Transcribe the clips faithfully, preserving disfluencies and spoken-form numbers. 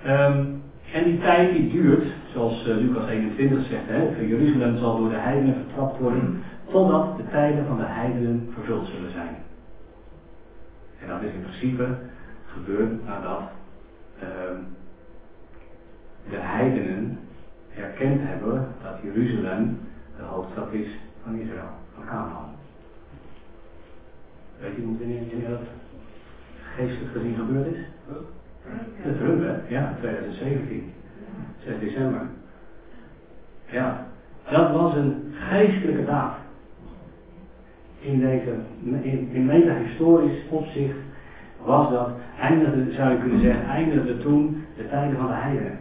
Um, en die tijd die duurt, zoals uh, Lucas eenentwintig zegt, hè, Jeruzalem zal door de heidenen vertrapt worden, totdat de tijden van de heidenen vervuld zullen zijn. En dat is in principe gebeurd nadat uh, de heidenen erkend hebben dat Jeruzalem de hoofdstad is van Israël, van Canaan. Weet iemand wanneer dat geestelijk gezien gebeurd is? De Trump, hè? Ja, twintig zeventien. zes december. Ja, dat was een geestelijke daad. In deze, in, in metahistorisch opzicht was dat, eindigde, zou je kunnen zeggen, eindigde toen de tijden van de heidenen.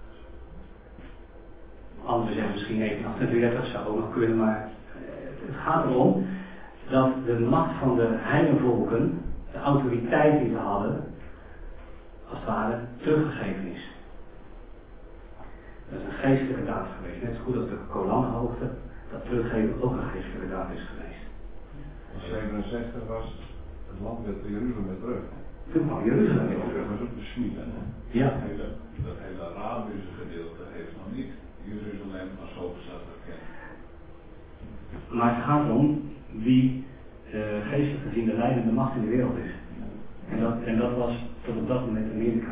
Anderen zeggen misschien negentien achtenveertig, zou ook nog kunnen, maar het gaat erom dat de macht van de heidenvolken, de autoriteit die ze hadden, als het ware teruggegeven is. Dat is een geestelijke daad geweest. Net zo goed als de Golanhoogte, dat teruggeven ook een geestelijke daad is geweest. In zevenenzestig was het land met Jeruzalem weer terug. Toen kwam Jeruzalem weer terug. Dat was ook de Smiden. Ja. Dat hele, dat hele Arabische gedeelte heeft nog niet Jeruzalem als hoofdstad erkend. Maar het gaat om wie uh, geestelijk gezien de leidende macht in de wereld is. En dat, en dat was tot op dat moment Amerika.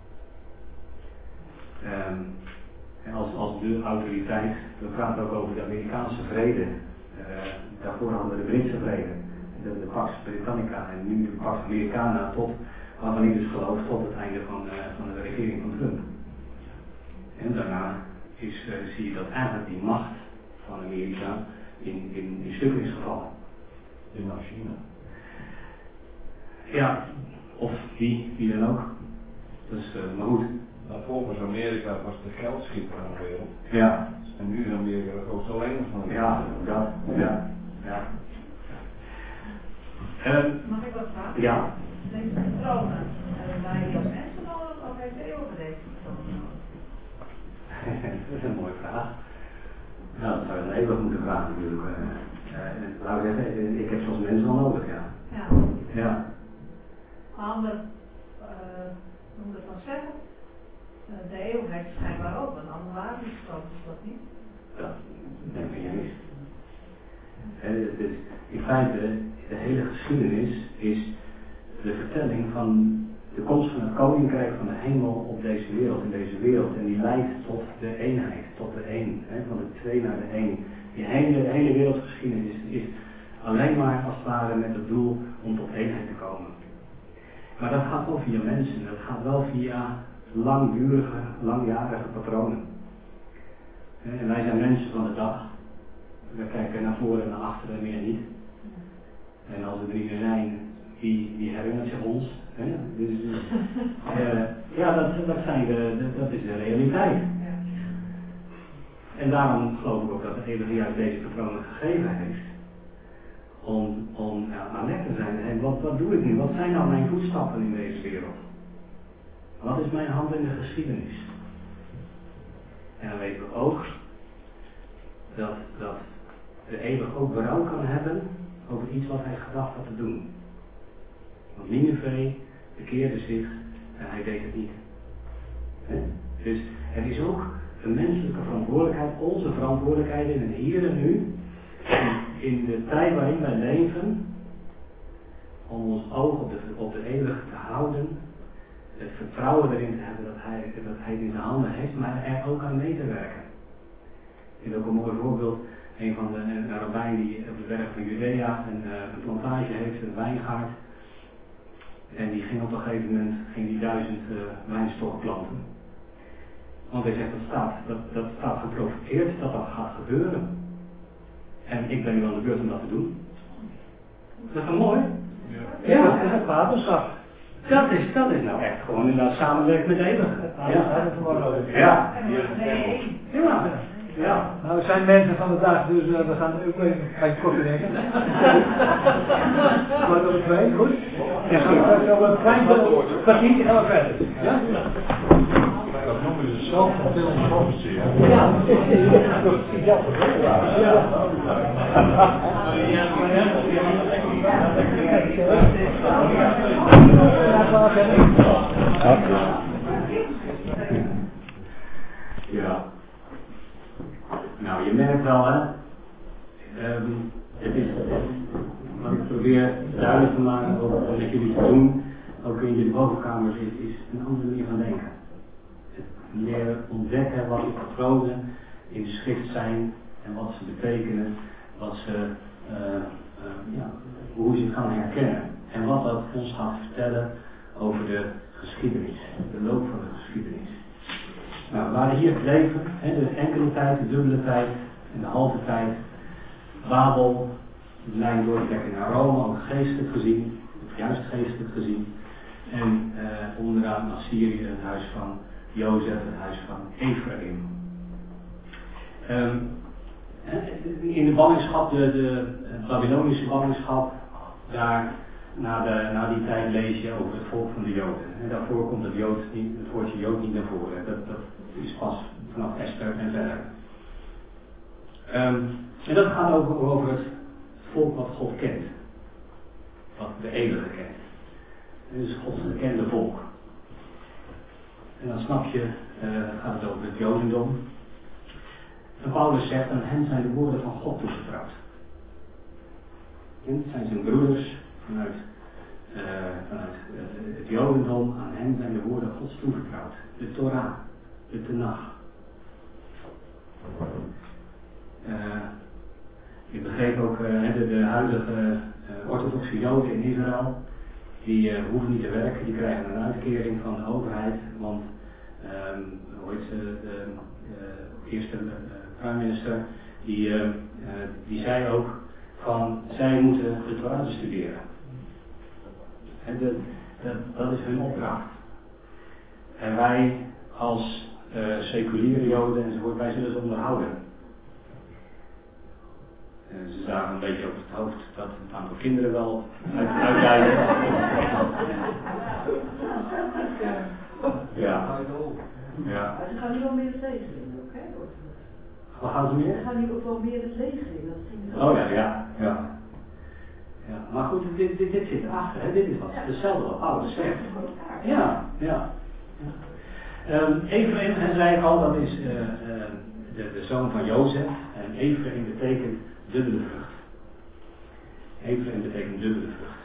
Um, en als, als de autoriteit, we praten ook over de Amerikaanse vrede. Uh, daarvoor hadden we de Britse vrede, de, de Pax Britannica en nu de Pax Americana tot, waarvan ik dus geloof, tot het einde van, uh, van de regering van Trump. En daarna is, uh, zie je dat eigenlijk die macht van Amerika in, in, in stukken is gevallen. In China. Ja, of wie, wie dan ook. Dus, uh, maar goed. Nou, volgens Amerika was de geldschieter van de wereld. Ja. En nu is Amerika de grootste lener van de wereld. Ja, dat, ja, ja. Uh, Mag ik wat vragen? Ja. Deze patronen, hebben wij die als mensen nodig of heeft de eeuw deze patronen nodig? Dat is een mooie vraag. Nou, dat zou je dan eeuwig moeten vragen natuurlijk. Uh, uh, laat ik zeggen, ik heb zoals mensen wel nodig, ja. Ja. Ja. Ander uh, noemde van zeggen. Uh, de eeuw heeft schijnbaar ook een ander waarheidsstand, is dat niet? Dat denk ik niet. Uh, dus in feite, de hele geschiedenis is de vertelling van de komst van het koninkrijk van de hemel op deze wereld, in deze wereld. En die leidt tot de eenheid, tot de één, hè, van de twee naar de één. Die hele, hele wereldgeschiedenis is, is alleen maar als het ware met het doel om tot eenheid te komen. Maar dat gaat wel via mensen, dat gaat wel via langdurige, langjarige patronen. En wij zijn mensen van de dag. We kijken naar voren en naar achteren en meer niet. En als we er niet meer zijn, wie, wie herinnert zich ons? Hè? Dus, uh, ja, dat, dat, zijn de, dat is de realiteit. En daarom geloof ik ook dat de eeuwige juist deze patronen gegeven heeft. Om, om ja, alert te zijn. En wat, wat doe ik nu? Wat zijn nou mijn voetstappen in deze wereld? Wat is mijn hand in de geschiedenis? En dan weet ik ook dat, dat de eeuwig ook berouw kan hebben over iets wat hij gedacht had te doen. Want Nineve bekeerde zich en hij deed het niet. He? Dus er is ook een menselijke verantwoordelijkheid, onze verantwoordelijkheid in het hier en nu, in de tijd waarin wij leven, om ons oog op de, op de eeuwige te houden, het vertrouwen erin te hebben dat hij, dat hij het in zijn handen heeft, maar er ook aan mee te werken. Ik vind ook een mooi voorbeeld, een van de een rabbijn die op de berg van Judea een, een plantage heeft, een wijngaard. En die ging op een gegeven moment ging die duizend uh, wijnstokken planten. Want hij zegt, dat staat, dat, dat staat geprofiteerd dat dat gaat gebeuren. En ik ben nu aan de beurt om dat te doen. Dat is toch mooi? Ja, ja, dat is het waterschap. Dat is, dat is nou echt gewoon inderdaad samenwerken met eeuwig. Ja, ja. Ja. Ja. Nou, we zijn mensen van de dag, dus uh, we gaan ook even bij koffie drinken. Maar dat is twee, goed? Ja, gaan we zo een klein kwartiertje gaan we verder. Ja? Dat noemen ze self-fulfilling prophecy, hè? Ja. Ja. Ja. wel, hè. Um, het is, wat ik probeer duidelijk te maken, wat met jullie te doen, ook in jullie bovenkamers, is, is een andere manier van denken. Het leren ontdekken wat die patronen in de schrift zijn en wat ze betekenen, wat ze, uh, uh, ja, hoe je ze kan herkennen. En wat dat ons gaat vertellen over de geschiedenis, de loop van de geschiedenis. Nou, we waren hier gebleven, hè, de enkele tijd, de dubbele tijd en de halve tijd. Babel, de lijn doortrekken naar Rome, ook geestelijk gezien, of juist geestelijk gezien. En uh, onderaan Assyrië, het huis van Jozef, het huis van Ephraim. Um, in de ballingschap, de, de Babylonische ballingschap, daar na, de, na die tijd lees je over het volk van de Joden. En daarvoor komt het, Jood niet, het woordje Jood niet naar voren. Dat, dat is pas vanaf Esther en verder. Um, en dat gaat ook over het volk wat God kent. Wat de eeuwige kent. En dus Gods gekende volk. En dan snap je, uh, gaat het over het Jodendom. En Paulus zegt, aan hen zijn de woorden van God toevertrouwd. En het zijn zijn broeders vanuit, uh, vanuit uh, het Jodendom, aan hen zijn de woorden Gods toevertrouwd. De Torah, de Tenach. Uh, ik begreep ook uh, de, de huidige uh, orthodoxe Joden in Israël, die uh, hoeven niet te werken, die krijgen een uitkering van de overheid, want um, hoe heet ze, de uh, eerste uh, prime minister, die, uh, uh, die zei ook van zij moeten de Torah bestuderen. En de, de, dat is hun opdracht. En wij als uh, seculiere Joden enzovoort, wij zullen ze onderhouden. Uh, ze zagen een beetje op het hoofd dat het aantal kinderen wel uit, uitduiden. Ja. Ja. Maar ze gaan nu wel meer het leger in ook, hè? Wat gaan ze meer? Ze gaan nu ook wel meer het leger in. Dat ging oh ja, ja, ja. Ja, maar goed, dit, dit, dit zit erachter, hè? Dit is wat, hetzelfde wat Paulus zegt. Ja, ja. ja. Um, Ephraim, en zei ik al, dat is uh, uh, de, de zoon van Jozef. En Ephraim betekent dubbele vrucht. Ephraim betekent dubbele vrucht.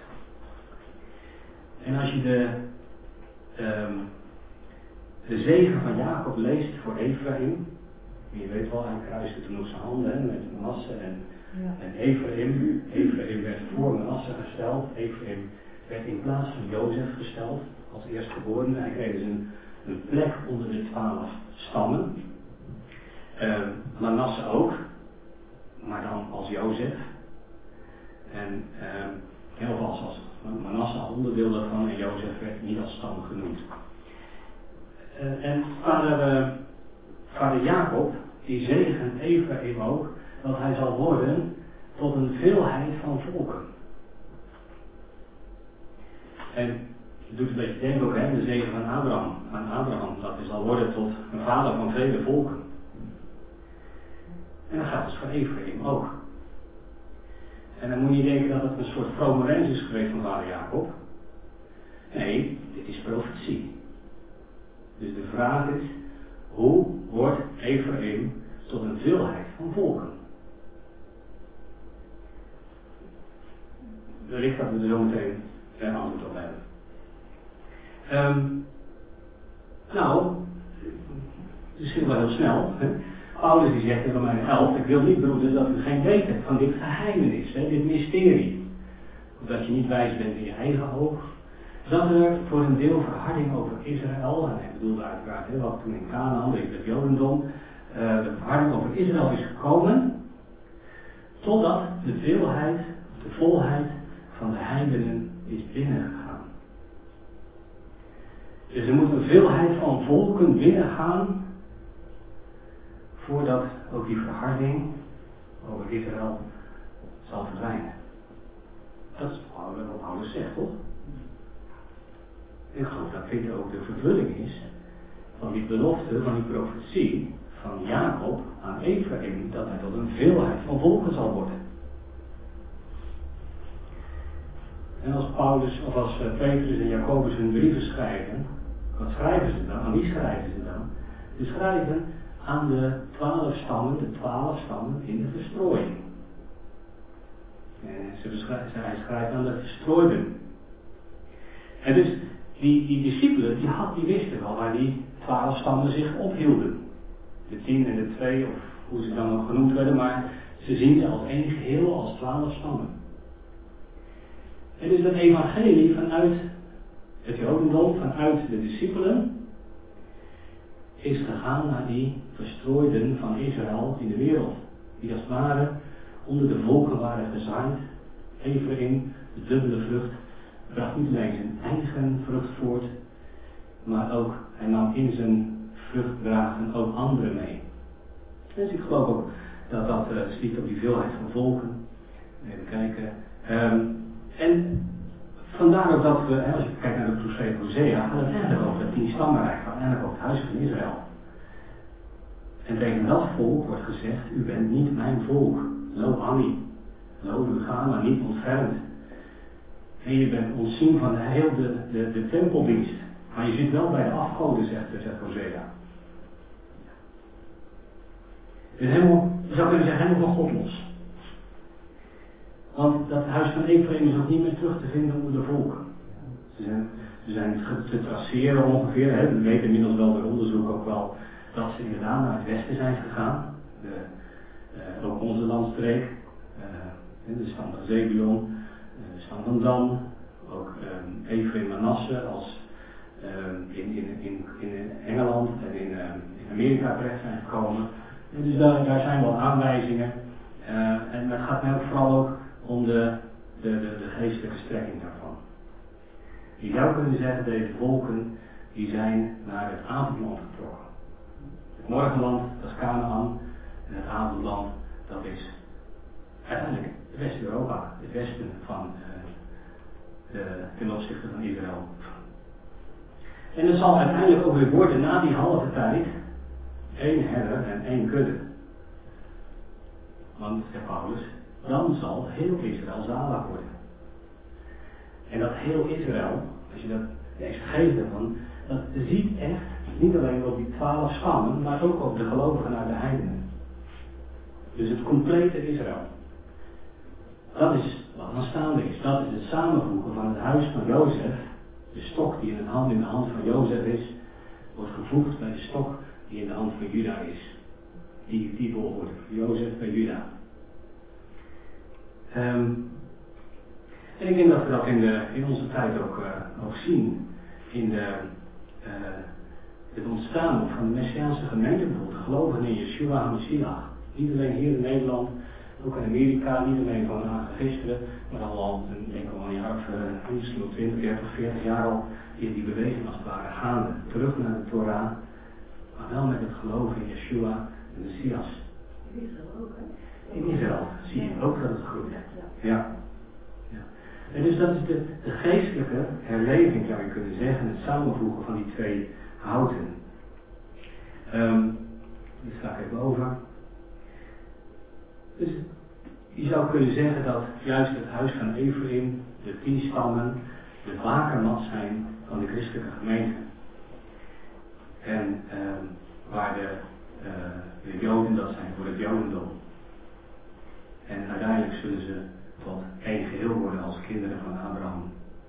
En als je de, um, de zegen van Jacob leest voor Ephraim, je weet wel, hij kruiste toen op zijn handen hè, met Manasse en, ja. en Ephraim. Ephraim werd voor Manasse gesteld. Ephraim werd in plaats van Jozef gesteld als eerstgeborene. Hij kreeg dus een, een plek onder de twaalf stammen. Uh, Manasse ook, maar dan als Jozef. En uh, heel veel als, als Manasse als onderdeel daarvan en Jozef werd niet als stam genoemd. Uh, en vader, uh, vader Jacob, die zegent Ephraim ook, dat hij zal worden tot een veelheid van volken. En het doet een beetje denken ook, hè, de zegen van Abraham. Aan Abraham, dat hij zal worden tot een vader van vele volken. En dat gaat dus voor Ephraim ook. En dan moet je denken dat het een soort vrome wens is geweest van vader Jacob. Nee, dit is profetie. Dus de vraag is, hoe wordt Ephraim tot een veelheid van volken? Wellicht dat we er zo meteen een antwoord op hebben. Um, nou, misschien wel heel snel. Hè? Paulus die zegt in Romeinen elf, ik wil niet broeders dat u geen weet hebt van dit geheimenis, hè, dit mysterie. Dat je niet wijs bent in je eigen oog. Dat er voor een deel verharding over Israël, en hij bedoelde uiteraard hè, wat toen in Canaan, het Jodendom, uh, de verharding over Israël is gekomen, totdat de veelheid, de volheid van de heidenen is binnengegaan. Dus er moet een veelheid van volken binnengaan, voordat ook die verharding over Israël zal verdwijnen. Dat is wat Paulus zegt, toch? Ik geloof dat dit ook de vervulling is van die belofte, van die profetie van Jacob aan Ephraim, dat hij tot een veelheid van volken zal worden. En als Paulus, of als Petrus en Jacobus hun brieven schrijven, wat schrijven ze dan? Aan wie schrijven ze dan? Ze schrijven aan de twaalf stammen, de twaalf stammen in de verstrooiing. En ze beschrijft, hij schrijft aan de verstrooiden. En dus die, die discipelen, die, had, die wisten wel waar die twaalf stammen zich ophielden. De tien en de twee, of hoe ze dan ook genoemd werden, maar ze zien ze als één geheel, als twaalf stammen. En dus dat evangelie vanuit het Jodendom, vanuit de discipelen, is gegaan naar die verstrooiden van Israël in de wereld. Die als het ware onder de volken waren gezaaid. Ephraim, de dubbele vrucht, bracht niet alleen zijn eigen vrucht voort, maar ook, hij nam in zijn vruchtdragen ook anderen mee. Dus ik geloof ook dat dat uh, stiet op die veelheid van volken. Even kijken. Um, en vandaar ook dat we, hè, als je kijkt naar de profeet Hosea, gaat het eigenlijk over het tien stammenrijk, gaat eigenlijk over het huis van Israël. En tegen dat volk wordt gezegd, u bent niet mijn volk. Lo Ami. Lo Lugama, niet ontfermd. En je bent ontzien van de heel de, de, de tempeldienst. Maar je zit wel bij de afgoden, zegt, zegt Hosea. Dus helemaal, je zou kunnen zeggen, helemaal van God los. Want dat huis van Ephraim is ook niet meer terug te vinden onder de volken. Ze zijn, ze zijn te traceren ongeveer. Hè. We weten inmiddels wel door onderzoek ook wel dat ze inderdaad naar het westen zijn gegaan. De, uh, ook onze landstreek. Uh, de stam van Zebulon, uh, de stam van Dan. Ook um, Ephraim Manasse als um, in, in, in, in Engeland en in, um, in Amerika terecht zijn gekomen. En dus daar, daar zijn wel aanwijzingen. Uh, en het gaat mij ook vooral ook om de, de, de, de geestelijke strekking daarvan. Je zou kunnen zeggen, deze volken die zijn naar het avondland getrokken. Het morgenland, dat is Kanaan. En het avondland, dat is uiteindelijk West-Europa, het westen van uh, de, ten opzichte van Israël. En het zal uiteindelijk ook weer worden na die halve tijd één herder en één kudde. Want, zegt Paulus, dan zal heel Israël zalig worden. En dat heel Israël, als je dat, de exegese daarvan, dat ziet echt niet alleen op die twaalf stammen, maar ook op de gelovigen uit de heidenen. Dus het complete Israël. Dat is wat aanstaande is. Dat is het samenvoegen van het huis van Jozef. De stok die in de hand, in de hand van Jozef is, wordt gevoegd bij de stok die in de hand van Juda is. Die die wordt Jozef bij Juda. Um, en ik denk dat we dat in, de, in onze tijd ook, uh, ook zien. In de, uh, het ontstaan van de Messiaanse gemeente bijvoorbeeld. De gelovigen in Yeshua HaMashiach. Niet alleen hier in Nederland, ook in Amerika. Niet alleen van gisteren, maar al, al ik denk al een jaar of uh, misschien wel twintig, dertig, veertig jaar al. Die, die beweging als het ware gaande. Terug naar de Torah. Maar wel met het geloof in Yeshua, de Messias. In Israël ook, hè? In Israël zie je ook dat het groeit. Ja. Ja. En dus dat is de, de geestelijke herleving, zou je kunnen zeggen, het samenvoegen van die twee houten. Um, dit sla ik even over. Dus je zou kunnen zeggen dat juist het huis van Ephraim, de tien stammen, de bakermat zijn van de christelijke gemeente. En um, waar de, uh, de Joden dat zijn voor het Jodendom. En uiteindelijk zullen ze tot één geheel worden als kinderen van Abraham.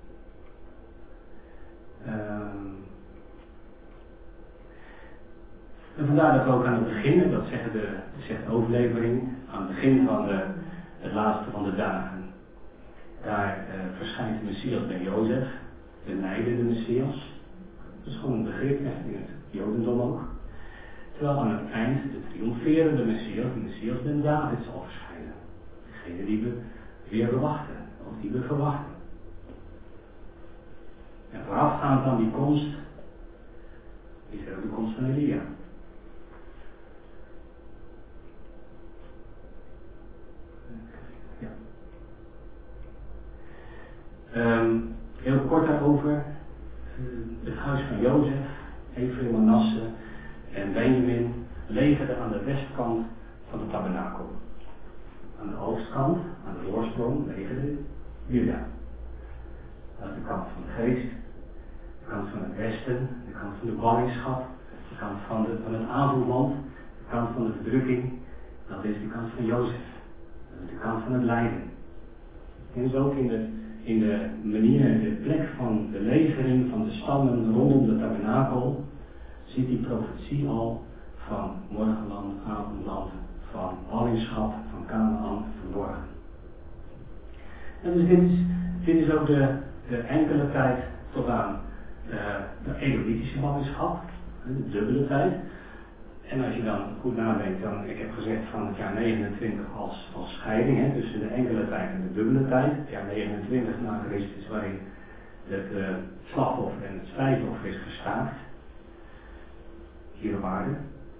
Um, en vandaar dat we ook aan het begin, dat zegt de, zegt de overlevering, aan het begin van de, het laatste van de dagen. Daar uh, verschijnt de Messias bij Jozef, de nijdende Messias. Dat is gewoon een begrip echt in het Jodendom ook. Terwijl aan het eind de triomferende Messias, de Messias ben David zal verschijnen. Degene die we weer verwachten, of die we verwachten. En voorafgaand aan die komst is er ook de komst van Elia. Ja. Um, heel kort daarover. Uh, het huis van Jozef, Ephraim, Manasse en Benjamin legerden aan de westkant van de tabernakel. Aan de oostkant, aan de oorsprong, legerde Juda. Dat is de kant van de geest, de kant van het westen, de kant van de ballingschap, de kant van, de, van het avondland, kant van de verdrukking, dat is de kant van Jozef. Dat is de kant van het lijden. En dus ook in de, in de manier, de plek van de legering van de stammen rondom de tabernakel, zit die profetie al van morgenland, avondland, van ballingschap, van Kanaan verborgen. En dus dit is, dit is ook de, de enkele tijd tot aan uh, de Edomitische ballingschap, de dubbele tijd. En als je dan goed nadenkt, dan, ik heb gezegd van het jaar negenentwintig als, als scheiding, hè, tussen de enkele tijd en de dubbele tijd. Het jaar negenentwintig na Christus, waarin het uh, slachtoffer en het spijsoffer is gestaakt. Hier op aarde.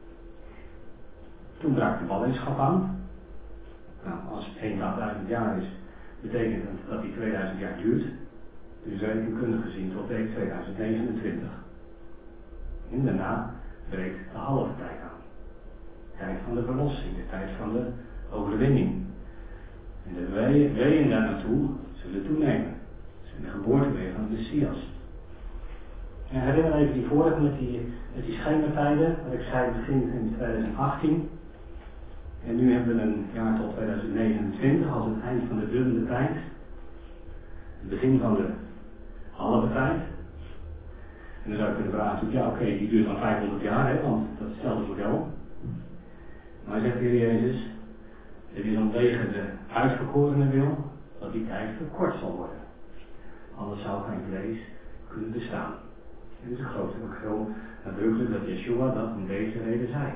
Toen brak de ballingschap aan. Nou, als het honderdduizend jaar is, betekent dat dat die tweeduizend jaar duurt. Dus rekenkundig gezien tot tweeduizend negenentwintig. En daarna breekt de halve tijd aan. De tijd van de verlossing, de tijd van de overwinning. En de weeën, weeën daar naartoe zullen toenemen. Dat is de geboorte weer van de Messias. En herinner even die vorige met die, met die schemertijden, wat ik zei begint in tweeduizend achttien. En nu hebben we een jaar tot tweeduizend negenentwintig als het eind van de dubbele tijd. Het begin van de halve tijd. En dan zou je kunnen vragen, ja oké, okay, die duurt dan vijfhonderd jaar, hè, want dat is hetzelfde model. Maar zegt de Heer Jezus, het is vanwege de uitverkorene wil dat die tijd verkort zal worden. Anders zou geen vlees kunnen bestaan. En het is groot en ook heel nadrukkelijk dat Yeshua dat om deze reden zei.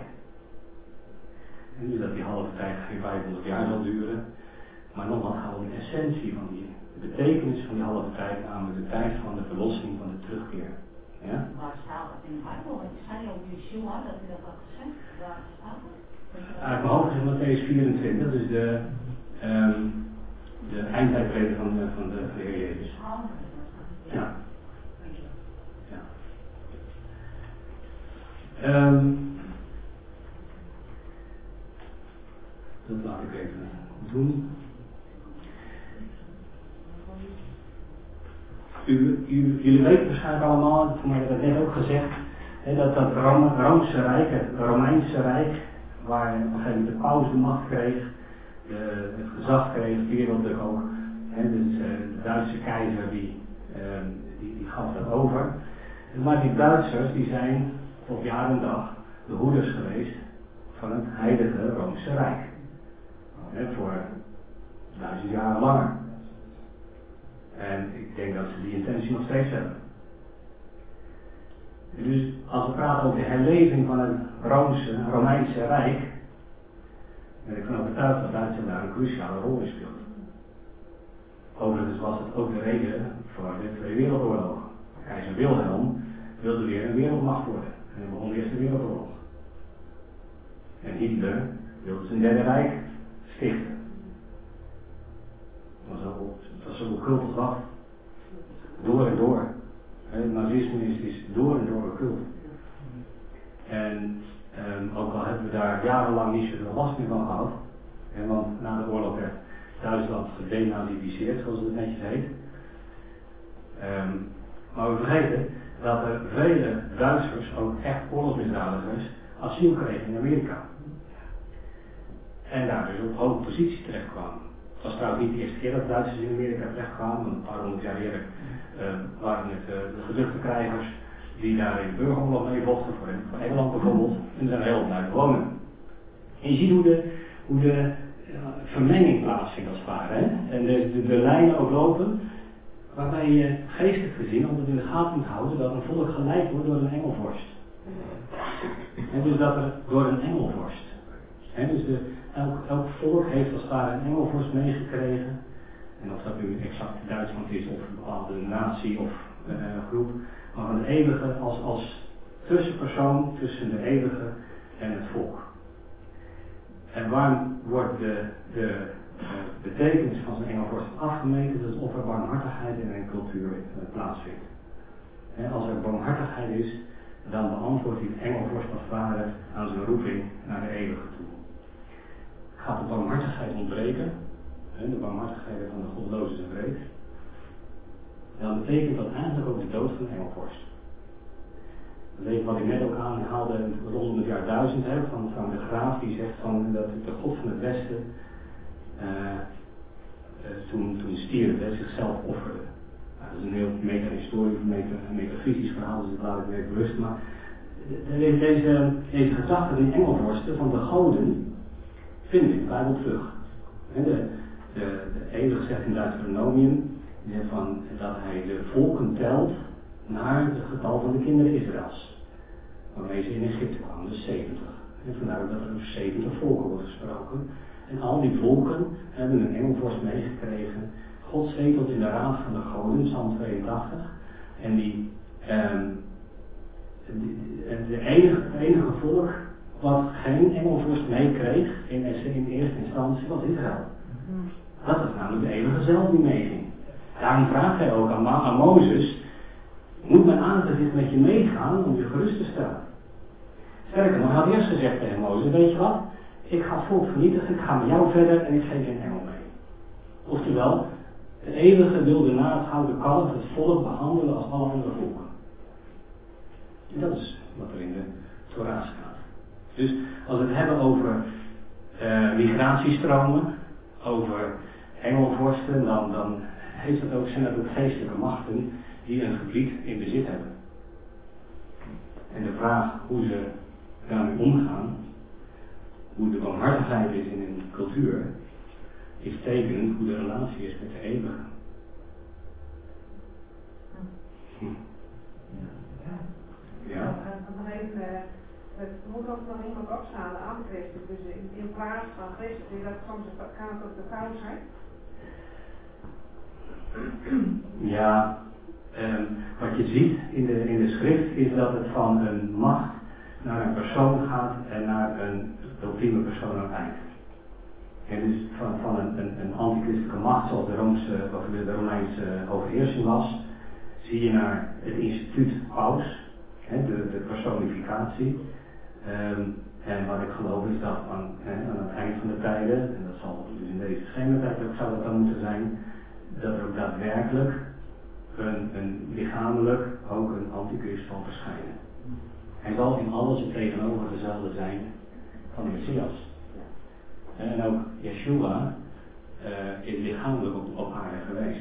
En dus dat die halve tijd geen vijfhonderd jaar zal duren, maar nogmaals gaan we de essentie van die, de betekenis van die halve tijd, namelijk de tijd van de verlossing, van de terugkeer. Ja? Waar staat dat in de Bijbel? Het zei ook Yeshua dat hij dat had gezegd. Waar staat het? Uit mijn hoofd is Matthäus vierentwintig, dus de, um, de eindtijdreden van de, van de Heer Jezus. Ja. Ja. Um, dat laat ik even doen. U, u, jullie weten waarschijnlijk allemaal, voor mij heb ik dat net ook gezegd, hè, dat dat Rome, Roomse Rijk, het Romeinse Rijk, waar op een gegeven moment de paus de macht kreeg, de, het gezag kreeg, wereldlijk ook, hè, dus uh, de Duitse keizer die, uh, die, die gaf dat over. Maar die Duitsers die zijn op jaar en dag de hoeders geweest van het heilige Roomse Rijk. Hè, voor duizend jaren langer. En ik denk dat ze die intentie nog steeds hebben. Dus als we praten over de herleving van het Roomse, Romeinse Rijk, ben ik van overtuigd dat Duitsland daar een cruciale rol in speelt. Overigens was het ook de reden voor de Tweede Wereldoorlog. Keizer Wilhelm wilde weer een wereldmacht worden. En dan begon de Eerste Wereldoorlog. En Hitler wilde zijn Derde Rijk stichten. Het was ook, het was zo occultig wat. Door en door. Het nazisme is, is door en door occult. En um, ook al hebben we daar jarenlang niet zoveel last meer van gehad. Hè, want na de oorlog werd Duitsland gedenazificeerd, zoals het netjes heet. Um, maar we vergeten dat er vele Duitsers, ook echt oorlogsmisdadigers, asiel kregen in Amerika. En daar dus op hoge positie terecht kwamen. Het was trouwens niet de eerste keer dat Duitsers in Amerika terecht kwamen, want een paar honderd jaar eerder uh, waren het uh, de geduchte krijgers die daar in de burgeroorlog mee vochten, voor, voor Engeland bijvoorbeeld, en er zijn heel veel blijven wonen. En je ziet hoe de, hoe de uh, vermenging plaatsvindt als het ware, hè? En de, de, de lijnen ook lopen, waarbij je geestelijk gezien altijd in de gaten moet houden dat een volk geleid wordt door een engelvorst. En dus dat er door een engelvorst. He, dus de, elk, elk volk heeft als het ware een engelvorst meegekregen. En of dat nu exact Duitsland is of een bepaalde natie of uh, groep. Maar van de eeuwige als, als tussenpersoon tussen de eeuwige en het volk. En waarom wordt de, de uh, betekenis van zijn engelvorst afgemeten? Dat is of er barmhartigheid in een cultuur uh, plaatsvindt. He, als er barmhartigheid is, dan beantwoordt die engelvorst als het ware aan zijn roeping naar de eeuwige toe. Gaat de barmhartigheid ontbreken, de barmhartigheid van de goddeloze is wreed, dan betekent dat eigenlijk ook de dood van de engelvorst. Dat is wat ik net ook aanhaalde rondom het jaar duizend, hè, van, van de Graaf, die zegt van, dat de God van het Westen uh, uh, toen, toen stierf, hè, zichzelf offerde. Nou, dat is een heel meta-historisch, meta- metafysisch verhaal, dus dat laat ik even rust. Maar deze, deze, deze gedachte van die engelvorsten, van de goden, vinden we in de Bijbel terug. De, de, de eeuwig zegt in Deuteronomium, die zegt van, dat hij de volken telt naar het getal van de kinderen Israëls. Waarmee ze in Egypte kwamen, dus zeventig. En vandaar dat er over zeventig volken wordt gesproken. En al die volken hebben een engelvorst meegekregen. God zetelt in de raad van de goden, Psalm tweeëntachtig. En die, um, die de enige, het enige volk wat geen engelvorst meekreeg in, in eerste instantie was Israël. Dat is namelijk de eeuwige zelf die meeging. Daarom vraagt hij ook aan, aan Mozes, moet mijn aangezicht met je meegaan om je gerust te stellen? Sterker nog, hij had eerst gezegd tegen Mozes, weet je wat, ik ga het volk vernietigen, ik ga met jou verder en ik geef je een engel mee. Oftewel, de eeuwige wilde na het gouden kalf het volk behandelen als alle andere volken. En dat is wat er in de Torah staat. Dus als we het hebben over uh, migratiestromen, over engelvorsten, dan, dan heeft dat ook, zijn dat ook geestelijke machten die een gebied in bezit hebben. En de vraag hoe ze daarmee omgaan, hoe de barmhartigheid is in hun cultuur, is tekenend hoe de relatie is met de eeuwige. Hm. Ja? Nog even, het moet ook nog iemand opstaan, de aanchristen, dus in, in plaats van Christus, is dat soms kan het ook de vrouw zijn? Ja, um, wat je ziet in de, in de schrift is dat het van een macht naar een persoon gaat en naar een ultieme persoon aan het eind. En dus van, van een, een, een antichristelijke macht zoals de, Roomse, of de, de Romeinse overheersing was, zie je naar het instituut paus, he, de, de personificatie. Um, en wat ik geloof is dat aan, he, aan het eind van de tijden, en dat zal dus in deze schematijd ook zou dat dan moeten zijn, dat er ook daadwerkelijk een, een lichamelijk ook een antichrist zal verschijnen. Hij zal in alles het tegenovergestelde zijn van de Messias. En ook Yeshua uh, is lichamelijk op, op aarde geweest.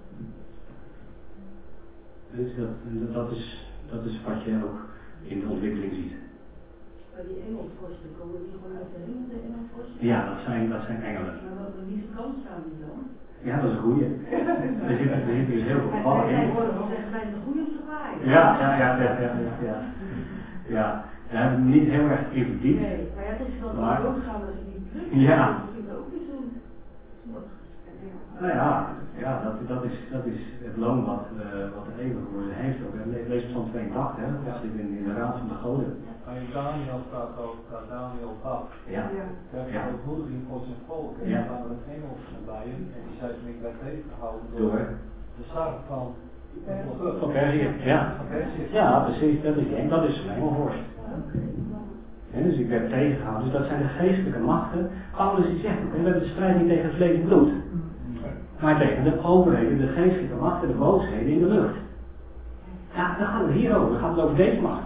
Dus dat, dat, is, dat is wat je ook in de ontwikkeling ziet. Maar die engelvorsten, komen die gewoon uit de hemel, de engelvorsten? Ja, dat zijn, dat zijn engelen. Maar wat aan die kant staan die dan? Ja, dat is een goeie. Er zit, er zit dus heel veel gevallen in. Zij worden wel zeggen, zijn de goeie of de waaien? Ja, ja, ja, ja, ja, ja, ja. Ja, ja, niet heel erg inventief. Nee, maar ja, dat is wel Maar- doodgaan als je niet lukt. Ja. Dat vind ik ook niet zo. Nou ja, ja dat, dat, is, dat is het loon wat, uh, wat de eeuwige worden heeft ook. Lees Psalm tweeëntachtig, hè? Dat zit in, in de raad van de goden. En Daniel staat ook, dat Daniel bad. Ja. Ja. Hij heeft Ja. een ontmoediging voor zijn volk. En Ja. er waren een engels bij hem. En die zei toen ik werd tegengehouden door Door. de zaak van Van Perzië. Ja. Van Perzië. Ja, precies. Dat is, die, dat is een engelvorst. Ja, dus ik werd tegengehouden. Dus dat zijn de geestelijke machten. Paulus die zegt ook, we hebben de strijd niet tegen vlees en bloed. Maar tegen de overheden, de geestelijke machten, de boosheden in de lucht. Ja, daar gaat het hier over. Dan gaat het over deze machten.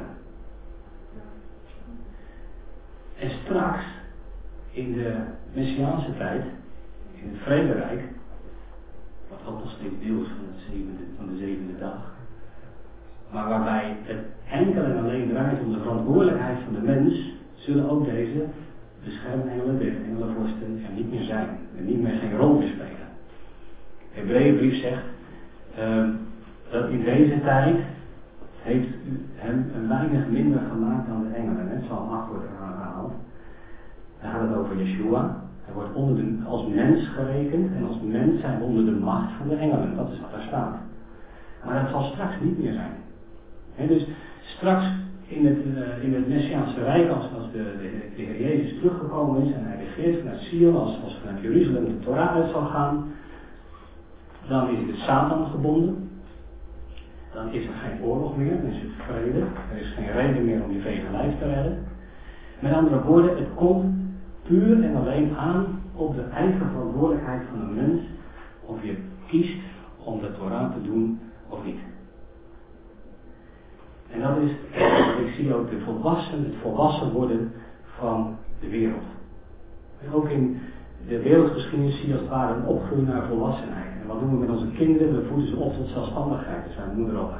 En straks, in de Messiaanse tijd, in het vrederijk, wat ook nog steeds deel is van, het zevende, van de zevende dag, maar waarbij het enkel en alleen draait om de verantwoordelijkheid van de mens, zullen ook deze beschermengelen, deze engelenvorsten er niet meer zijn. En niet meer geen rol meer spelen. De Hebreeënbrief zegt uh, dat in deze tijd heeft u hem een weinig minder gemaakt dan de engelen. Het Psalm acht wordt er aangehaald. Daar gaat het over Yeshua. Hij wordt onder de, als mens gerekend en als mens zijn we onder de macht van de engelen. Dat is wat daar staat. Maar dat zal straks niet meer zijn. He, dus straks in het, uh, in het Messiaanse Rijk, als, als de, de, de Heer Jezus teruggekomen is en hij regeert vanuit Sion, als, als vanuit Jeruzalem de Torah uit zal gaan, dan is het Satan gebonden. Dan is er geen oorlog meer, dan is het vrede. Er is geen reden meer om je vege lijf te redden. Met andere woorden, het komt puur en alleen aan op de eigen verantwoordelijkheid van een mens of je kiest om de Torah te doen of niet. En dat is, ik zie ook de volwassen, het volwassen worden van de wereld. En ook in de wereldgeschiedenis zie je als het ware een opgroei naar volwassenheid. En wat doen we met onze kinderen? We voeden ze op tot zelfstandigheid, dat zijn moeder altijd.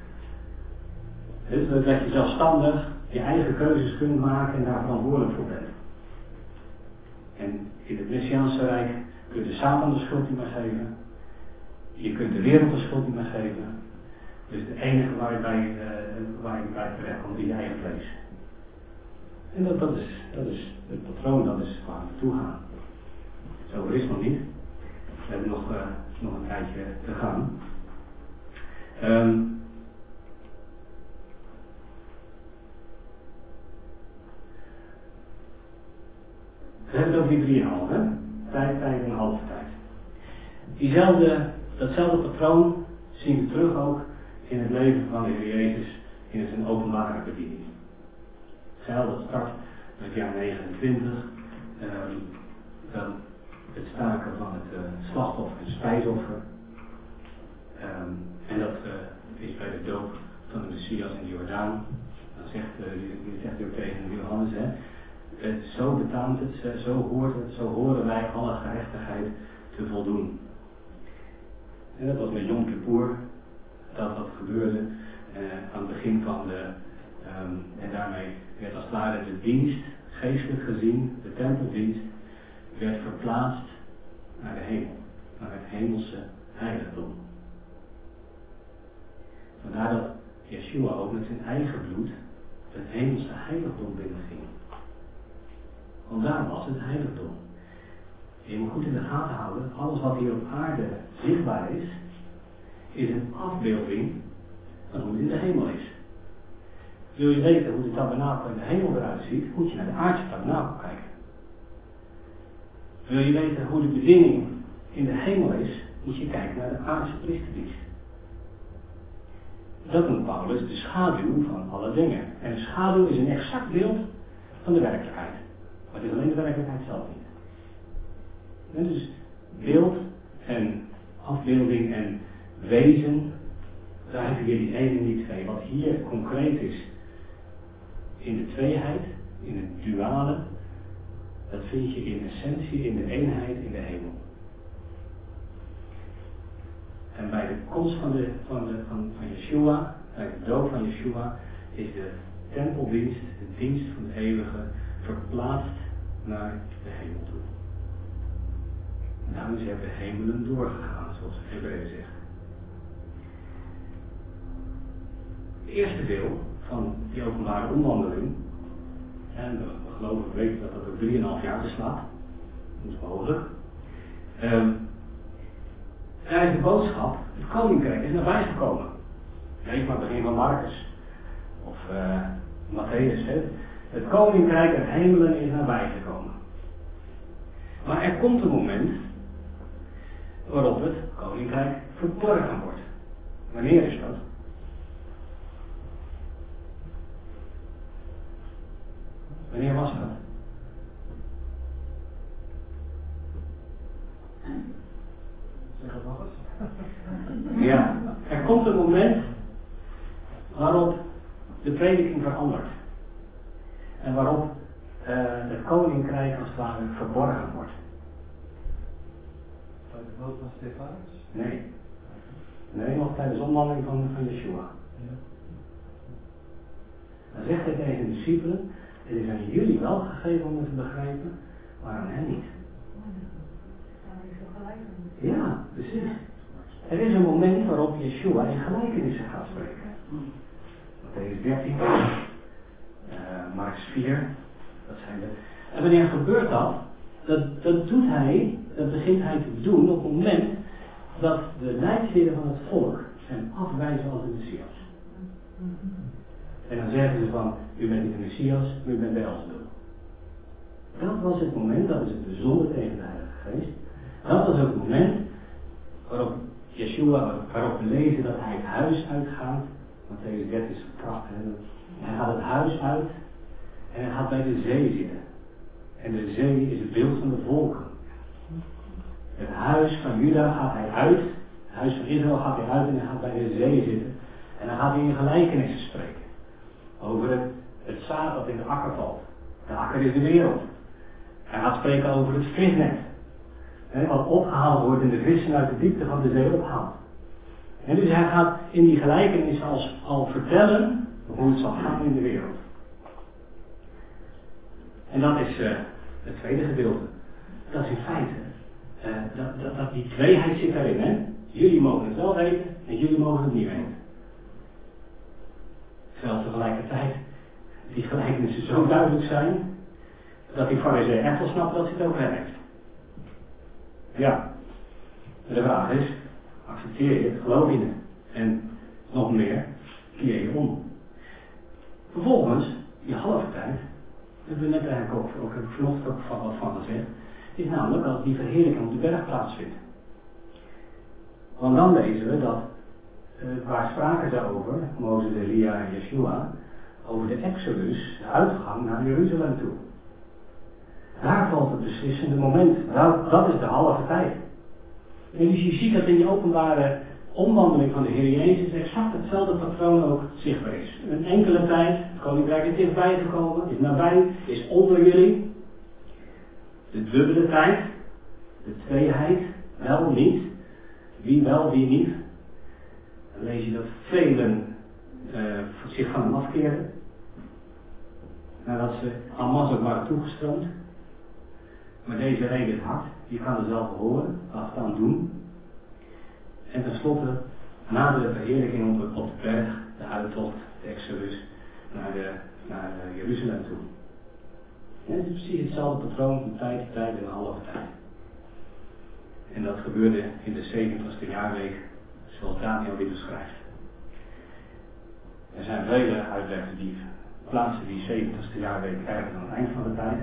Dus dat je zelfstandig je eigen keuzes kunt maken en daar verantwoordelijk voor bent. En in het Messiaanse Rijk kun je de Satan de schuld niet meer geven. Je kunt de wereld de schuld niet meer geven. Dus de enige waar je bij, uh, waar je bij terecht komt is je eigen vlees. En dat, dat, is, dat is het patroon, dat is waar we naartoe gaan. Zo is het nog niet. We hebben nog, uh, nog een tijdje te gaan. Um, we hebben het over die drieënhalf, hè? Tijd, tijd en halve tijd. Diezelfde, datzelfde patroon zien we terug ook in het leven van de Heer Jezus in zijn openbare bediening. Ik zei al, dat start met jaar negenentwintig, um, dan het staken van het uh, slachtoffer en spijsoffer. Um, en dat uh, is bij de doop van de Messias in de Jordaan. Dan zegt, uh, zegt hij ook tegen Johannes, hè, het, zo betaamt het, zo hoort het, zo horen wij alle gerechtigheid te voldoen. En dat was met Yom Kippur, dat dat gebeurde uh, aan het begin van de, um, en daarmee werd als het ware de dienst, geestelijk gezien, de tempeldienst, werd verplaatst naar de hemel, naar het hemelse heiligdom. Vandaar dat Yeshua ook met zijn eigen bloed het hemelse heiligdom binnenging. Want daar was het heiligdom. Je moet goed in de gaten houden, alles wat hier op aarde zichtbaar is, is een afbeelding van hoe het in de hemel is. Wil je weten hoe de tabernakel in de hemel eruit ziet, moet je naar de aardse tabernakel kijken. Wil je weten hoe de bediening in de hemel is, moet je kijken naar de aardse priesterdienst. Dat noemt Paulus de schaduw van alle dingen. En de schaduw is een exact beeld van de werkelijkheid. Maar het is alleen de werkelijkheid zelf niet. En dus beeld en afbeelding en wezen, daar heb je weer die ene en die twee. Wat hier concreet is in de tweeheid, in het duale, dat vind je in essentie, in de eenheid, in de hemel. En bij de komst van, de, van, de, van, van Yeshua, bij de dood van Yeshua, is de tempeldienst, de dienst van de eeuwige, verplaatst naar de hemel toe. En daarom is hij de hemelen doorgegaan, zoals de Hebreeën zegt. Het eerste deel van die openbare omwandeling, en we, we geloven, we weten dat dat ook drieënhalf jaar beslaat, dat is mogelijk. Um, daar is de boodschap, het koninkrijk is nabij gekomen. Lees maar het begin van Marcus, of uh, Matthäus, hè. Het koninkrijk der hemelen is nabij gekomen. Maar er komt een moment waarop het koninkrijk verborgen wordt. Wanneer is dat? Wanneer was dat? Zeg het nog eens. Ja, er komt een moment waarop de prediking verandert. En waarop uh, het koninkrijk als het ware verborgen wordt. Bij de dood van Stefanus? Nee. Nee, nog tijdens de omwandeling van, van Yeshua. Ja. Dan zegt hij tegen de discipelen, het is aan jullie wel gegeven om het te begrijpen, maar aan hen niet. Ja, precies. Er is een moment waarop Yeshua in gelijkenissen gaat spreken. Matthäus dertien, uh, Marcus vier, dat zijn de... En wanneer gebeurt dat? Dat, dat doet hij, dat begint hij te doen op het moment dat de leidsheren van het volk hem afwijzen als de Messias. En dan zeggen ze van, u bent niet de Messias, maar u bent Beelzebul. Dat was het moment, dat is het bijzonder tegen de Heilige Geest. Dat was ook het moment waarop Yeshua, waarop we lezen dat hij het huis uitgaat. Matthäus dertien is prachtig. Hij gaat het huis uit en hij gaat bij de zee zitten. En de zee is het beeld van de volken. Het huis van Juda gaat hij uit, het huis van Israël gaat hij uit en hij gaat bij de zee zitten. En dan gaat hij in gelijkenissen spreken. over het, het zaad dat in de akker valt. De akker is de wereld. Hij gaat spreken over het visnet. Hè, wat opgehaald wordt en de vissen uit de diepte van de zee ophaalt. En dus hij gaat in die gelijkenis als, al vertellen hoe het zal gaan in de wereld. En dat is uh, het tweede gedeelte. Dat is in feite, uh, dat, dat, dat die tweeheid zit daarin. Hè? Jullie mogen het wel weten en jullie mogen het niet weten. Terwijl tegelijkertijd die gelijkenissen zo duidelijk zijn, dat die farizeeën echt wel snappen dat hij het over heeft. Ja, de vraag is, accepteer je het, geloof je het? En nog meer, keer je om. Vervolgens, die halve tijd, hebben we net eigenlijk ook, ook heb ik vanochtend ook van wat van gezegd, is namelijk als die verheerlijking op de berg plaatsvindt. Want dan lezen we dat, uh, waar spraken ze over, Mozes, Elia en Yeshua, over de Exodus, de uitgang naar Jeruzalem toe. Daar valt het beslissende moment. Nou, dat is de halve tijd. En dus je ziet dat in die openbare omwandeling van de Heer Jezus exact hetzelfde patroon ook zichtbaar is. Een enkele tijd, het koninkrijk is dichtbij gekomen, is nabij, is onder jullie. De dubbele tijd, de tweeheid, wel, niet. Wie wel, wie niet. Dan lees je dat velen uh, zich van hem afkeren. Nadat ze allemaal ook waren toegestroomd. Maar deze reden is hard, je kan er zelf horen, wat het aan doen. En tenslotte, na de verheerlijking op de, op de berg, de uittocht, de Exodus, naar, de, naar de Jeruzalem toe. Ja, het is precies hetzelfde patroon van tijd, tijd en een halve tijd. En dat gebeurde in de zeventigste jaarweek, zoals Daniel dit beschrijft. Er zijn vele uitleggers die plaatsen die zeventigste jaarweek ergens aan het eind van de tijd.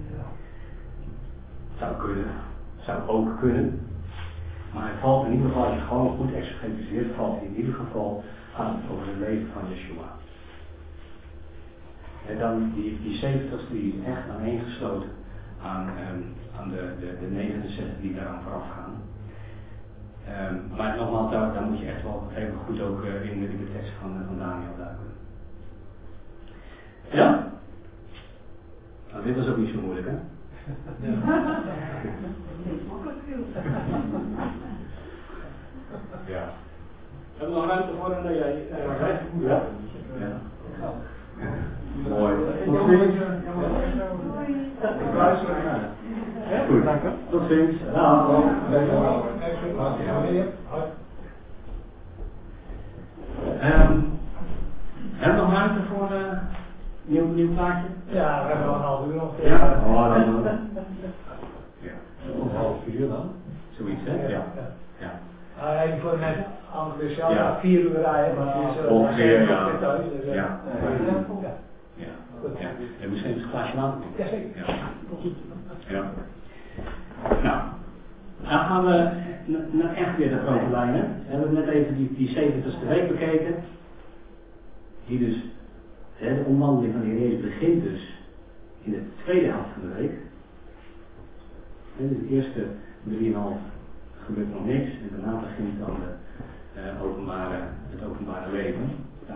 Zou kunnen, zou ook kunnen. Maar het valt in ieder geval, als je gewoon goed exegetiseert, valt in ieder geval aan over het leven van Yeshua. En dan die, die zeventigste die is echt aaneengesloten aan, um, aan de, de, de negenenzestig die daaraan vooraf gaan. Um, maar nogmaals, daar, daar moet je echt wel even goed ook uh, in, in de tekst van, uh, van Daniel duiken. Ja? Nou, dit was ook niet zo moeilijk, hè? Ja. Hebben we nog ruimte voor een jij? Ja. Ja. Mooi. Goed. Tot ziens. Nou. Um, hebben we nog ruimte voor een uh, nieuw, nieuw plaatje? Ja, we hebben nog een half uur nog. Ja. Oh, dan, dan. Ja. Om half vier dan? Zoiets, hè? Ja. Ja. Uh, even voor de mensen aan de speciaal, Ja. vier uur rijden, maar het is uh, ongeveer, ja. weer thuis. Dus, uh, Ja. ja. Ja. Ja. En misschien een glaasje water. Ja, zeker. Ja. Ja. Nou, dan gaan we naar echt weer de grote lijnen. We hebben net even die, die zeventigste week bekeken. Die dus, hè, de omwandeling van de Heer Jezus begint dus in de tweede helft van de week. En dus de eerste drieënhalf gebeurt nog niks en daarna begint dan de, uh, openbare, het openbare leven.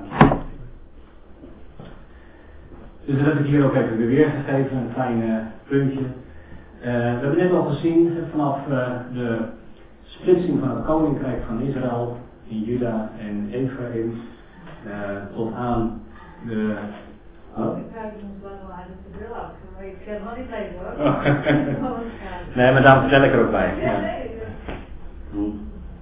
Dus dat heb ik hier ook even weer weergegeven, een klein uh, puntje. Uh, we hebben net al gezien vanaf uh, de splitsing van het koninkrijk van Israël in Juda en Ephraim uh, tot aan de... Oh? Ik kijk ons wel eigenlijk de bril af, maar ik kan wel niet lezen hoor. Nee, maar daar vertel ik er ook bij. Ja, Ja. nee. Hmm.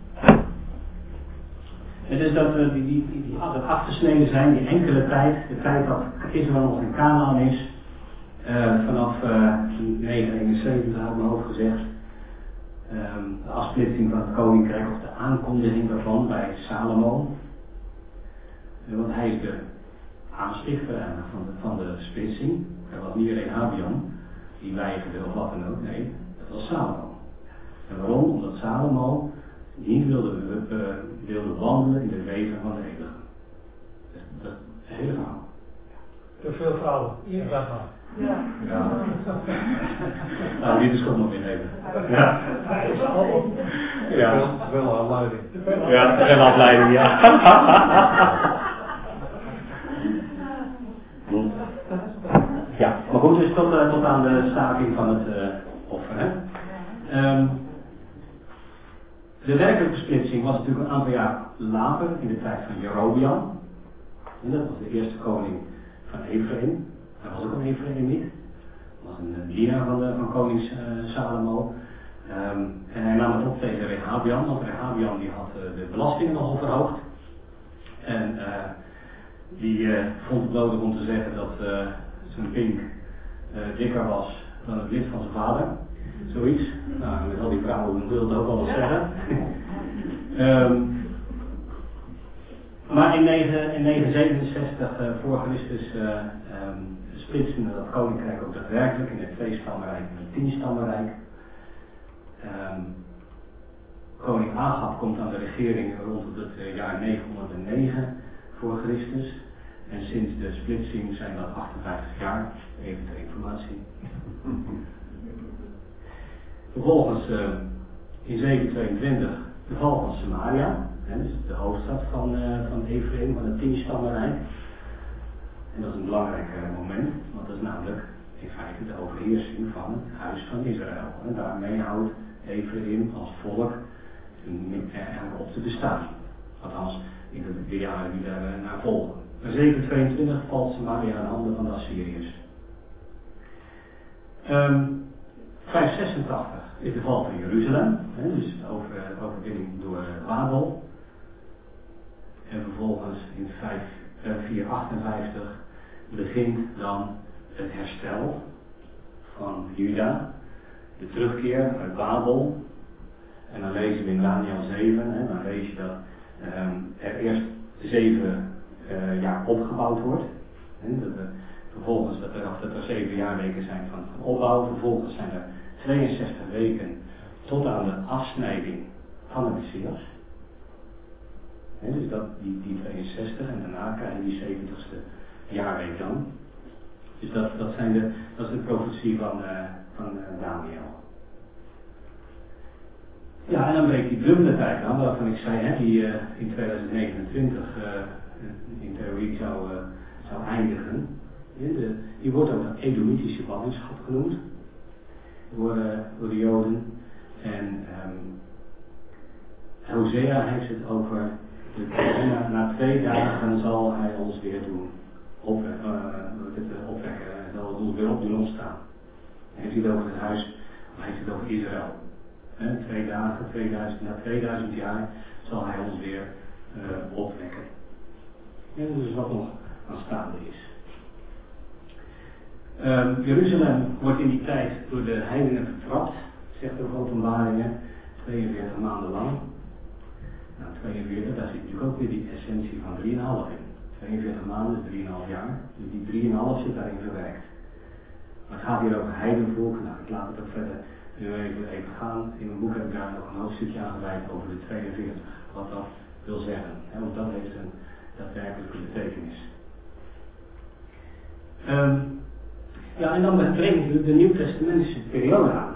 Het is dat we die, die, die, die, dat afgesneden zijn, die enkele tijd, de tijd dat Israël nog in Canaan is, uh, vanaf uh, negenhonderdeenenzeventig uit mijn hoofd gezegd, um, de afsplitsing van het koninkrijk of de aankondiging daarvan bij Salomo. Uh, want hij is de aanstichter eigenlijk van de, van de splitsing. Dat was niet alleen Abiam, die weigerde of wat dan ook, nee, dat was Salomo. En waarom? Omdat Salomo niet wilde, uh, wilde wandelen in de wegen van de Heilige. Dat, dat hele verhaal. Te veel vrouwen. Ja. Ja. Ja. Nou, dit is goed nog weer even. Ja. Ja. Te veel afleiding. Ja, te veel afleiding, ja. Ja, maar goed, dus tot, uh, tot aan de staking van het uh, offer. Hè? Um, de werkelijke splitsing was natuurlijk een aantal jaar later, in de tijd van Jerobeam. En dat was de eerste koning van Ephraim. Hij was ook een Ephraimiet. Dat was een dienaar van, de, van koning uh, Salomo. Um, en hij nam het op tegen Rehabeam, want Rehabeam die had uh, de belastingen nogal verhoogd. En uh, die uh, vond het nodig om te zeggen dat uh, zijn pink uh, dikker was dan het lid van zijn vader. Zoiets. Nou, met al die vrouwen wil het ook wel wat zeggen. um, maar in, negen, in negenhonderdzevenenzestig uh, voor Christus uh, um, splitsen dat koninkrijk ook daadwerkelijk in het tweestammenrijk en het tienstammenrijk. Um, koning Agab komt aan de regering rond het uh, jaar negenhonderdnegen voor Christus. En sinds de splitsing zijn dat achtenvijftig jaar, even ter informatie. Vervolgens uh, in zevenhonderdtweeëntwintig de val van Samaria, hè, dus de hoofdstad van, uh, van Ephraim, van het tienstammenrijk. En dat is een belangrijk uh, moment, want dat is namelijk in feite de overheersing van het huis van Israël. En daarmee houdt Ephraim als volk eigenlijk op te bestaan. Althans, in de, de jaren die daarna volgen. In zevenhonderdtweeëntwintig valt Samaria in handen van de Assyriërs. Um, vijfhonderdzesentachtig is de val van Jeruzalem, hè, dus de over, overwinning door uh, Babel. En vervolgens in vierhonderdachtenvijftig begint dan het herstel van Juda, de terugkeer uit Babel. En dan lezen we in Daniel zeven, hè, dan lees je dat um, er eerst zeven uh, jaar opgebouwd wordt. Hè, dat er, vervolgens dat er, dat er zeven jaarweken zijn van, van opbouw. Vervolgens zijn er tweeënzestig weken tot aan de afsnijding van de Messias. Hè, dus dat, die, die tweeënzestig en daarna krijg je die zeventigste jaarweek dan. Dus dat, dat, zijn de, dat is de profetie van, uh, van uh, Daniel. Ja, en dan breekt die dubbele tijd aan, waarvan ik zei, hè, die uh, in tweeduizend negenentwintig uh, in theorie zou, uh, zou eindigen. Ja, de, die wordt ook de Edomitische ballingschap genoemd door, uh, door de Joden. En um, Hosea heeft het over, de, na, na twee dagen zal hij ons weer doen op, uh, uh, opwekken, hij zal ons weer op doen opstaan. Hij heeft het over het huis, hij heeft het over Israël. He, twee dagen, tweeduizend, na tweeduizend jaar zal hij ons weer uh, opwekken. En dat is wat nog aanstaande is. Um, Jeruzalem wordt in die tijd door de heidenen vertrapt, zegt de Openbaringen, tweeënveertig maanden lang. Nou, tweeënveertig, daar zit natuurlijk ook weer die essentie van drieënhalf in. tweeënveertig maanden is drieënhalf jaar, dus die drieënhalf zit daarin verwerkt. Maar het gaat hier over heidenvolk, nou ik laat het ook verder nu even, even gaan. In mijn boek heb ik daar nog een hoofdstukje aan gewijd over de tweeënveertig. Wat dat wil zeggen. Hè, want dat heeft een daadwerkelijke betekenis. Um, ja, en dan brengt u de Nieuwtestamentische periode aan.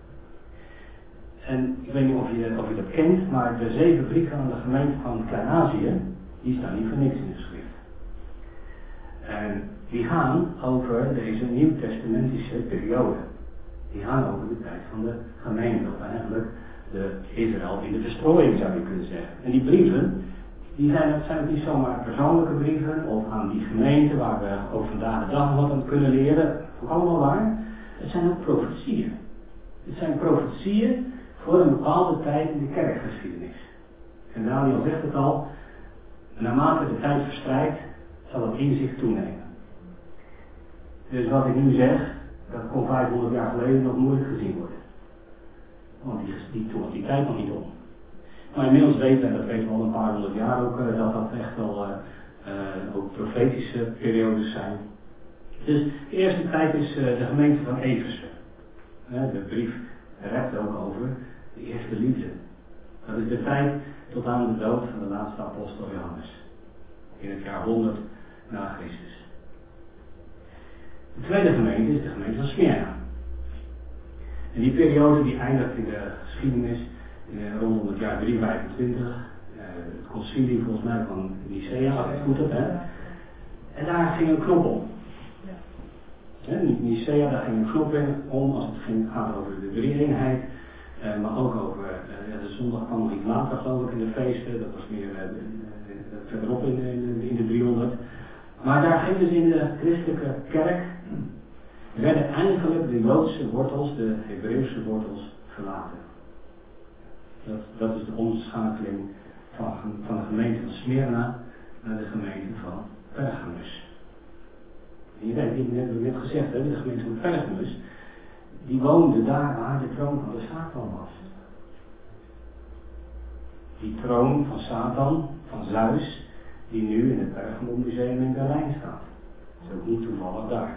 En ik weet niet of je, of je dat kent, maar de zeven brieven aan de gemeente van Klein-Azië, die staan niet voor niks in de schrift. En die gaan over deze Nieuwtestamentische periode. Die gaan over de tijd van de gemeente, of eigenlijk de Israël in de verstrooiing zou je kunnen zeggen. En die brieven, die zijn, zijn ook niet zomaar persoonlijke brieven, of aan die gemeente waar we ook vandaag de dag wat aan kunnen leren, ook allemaal waar. Het zijn ook profetieën. Het zijn profetieën voor een bepaalde tijd in de kerkgeschiedenis. En Daniel zegt het al, naarmate de tijd verstrijkt, zal het inzicht toenemen. Dus wat ik nu zeg, dat kon vijfhonderd jaar geleden nog moeilijk gezien worden. Want die, die, toen was die tijd nog niet om. Maar inmiddels weten we, dat weten we al een paar honderd jaar ook, dat dat echt wel uh, uh, ook profetische periodes zijn. Dus de eerste tijd is uh, de gemeente van Efeze. Uh, de brief rept ook over de eerste liefde. Dat is de tijd tot aan de dood van de laatste apostel Johannes. In het jaar honderd na Christus. De tweede gemeente is de gemeente van Smyrna. En die periode die eindigt in de geschiedenis eh, rondom het jaar driehonderdvijfentwintig. Eh, het concilie volgens mij van Nicea, als ik het goed heb. Hè? En daar ging een knop om. He, Nicea, daar ging een knop in om als het ging, gaat over de drie-eenheid, uh, maar ook over uh, ja, de zondag kwam nog iets later geloof ik in de feesten, dat was meer uh, uh, verderop in, in, in de driehonderd. Maar daar ging dus in de christelijke kerk, werden eigenlijk de Joodse wortels, de Hebreeuwse wortels verlaten. Dat, dat is de omschakeling van, van de gemeente van Smyrna naar de gemeente van Pergamus. En je weet, ik heb net gezegd, hè, de gemeente van Pergamus, die woonde daar waar de troon van de Satan was. Die troon van Satan, van Zeus, die nu in het Pergamon Museum in Berlijn staat. Dat is ook niet toevallig daar.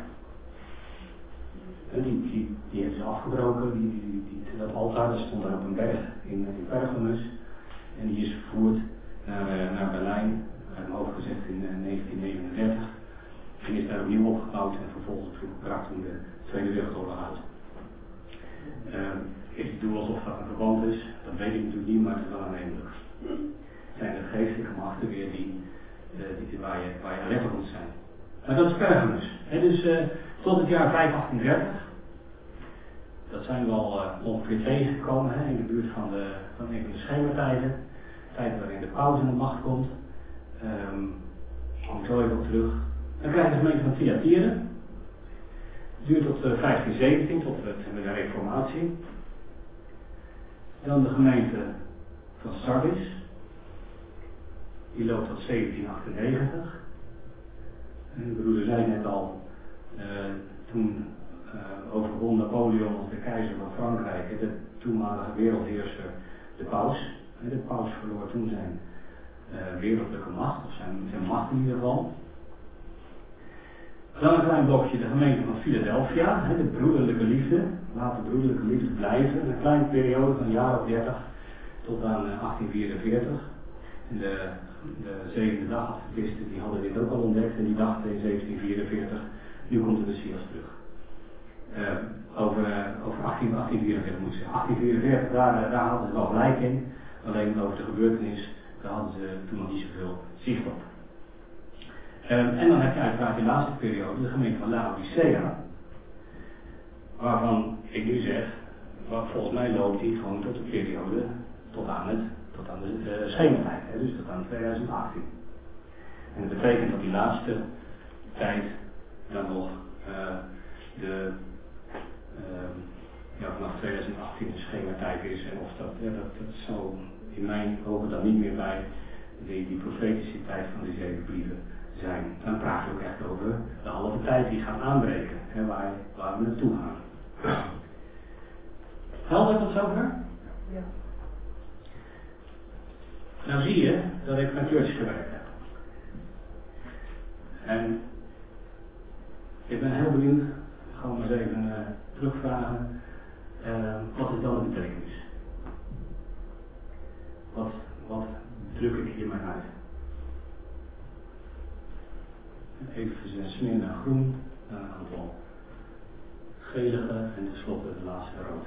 En die, die, die hebben ze afgebroken, die, die, die, die, dat altaar dat stond daar op een berg in, in Pergamus. En die is vervoerd naar, naar Berlijn, uit mijn hoofd gezegd in uh, negentien negenendertig. En is daar opnieuw opgebouwd en vervolgens brak toen de Tweede Wereldoorlog uit. Uh, is het doel alsof dat een verband is? Dat weet ik natuurlijk niet, maar het is wel aannemelijk. Het zijn de geestelijke machten weer die, uh, die, waar, je, waar je alert op moet zijn. Maar dat is Pergamus. He, dus uh, tot het jaar vijfhonderdachtendertig. Dat zijn we al uh, ongeveer tegengekomen he, in de buurt van, de, van een van de schemertijden. Tijd waarin de paus in de macht komt. Um, kom ik zo even op terug. Dan krijg je de gemeente van Thyatira. Het duurt tot uh, vijftien zeventien, tot uh, de reformatie. Dan de gemeente van Sardis. Die loopt tot zeventien achtennegentig. En de broeder zei net al, uh, toen uh, overwon Napoleon als de keizer van Frankrijk, de toenmalige wereldheerser, de paus. De paus verloor toen zijn uh, wereldlijke macht, of zijn, zijn macht in ieder geval. Dan een klein blokje, de gemeente van Philadelphia, de broederlijke liefde. Laat de broederlijke liefde blijven. Een kleine periode van een jaar of dertig tot aan uh, achttien vierenveertig. En de, de zevende dag adventisten die hadden dit ook al ontdekt en die dachten in zeventien vierenveertig, nu komt de Messias terug. Uh, over, uh, over achttien vierenveertig moet ik zeggen. achttien vierenveertig, daar, uh, daar hadden ze wel gelijk in. Alleen over de gebeurtenis, daar hadden ze toen nog niet zoveel zicht op. Um, en dan heb je uiteraard in de laatste periode de gemeente van Laodicea. Waarvan ik nu zeg, wat volgens mij loopt die gewoon tot de periode, tot aan, het, tot aan de uh, schemertijd, hè, dus tot aan twintig achttien. En dat betekent dat die laatste tijd dan nog uh, de, uh, ja, vanaf twintig achttien de schemertijd is. En of dat, ja, dat, dat zou in mijn ogen dan niet meer bij die, die profetische tijd van die zeven brieven zijn. Dan praat je ook echt over de halve tijd die gaat aanbreken, hè, waar, waar we naartoe gaan. Helder tot zover? Ja. Nou zie je dat ik met Church gewerkt heb. En ik ben heel benieuwd, gewoon maar eens even uh, terugvragen, uh, wat is dan de betekenis? Wat, wat druk ik hier maar uit? Even Smyrna groen, dan een aantal gelige en tenslotte de laatste rood.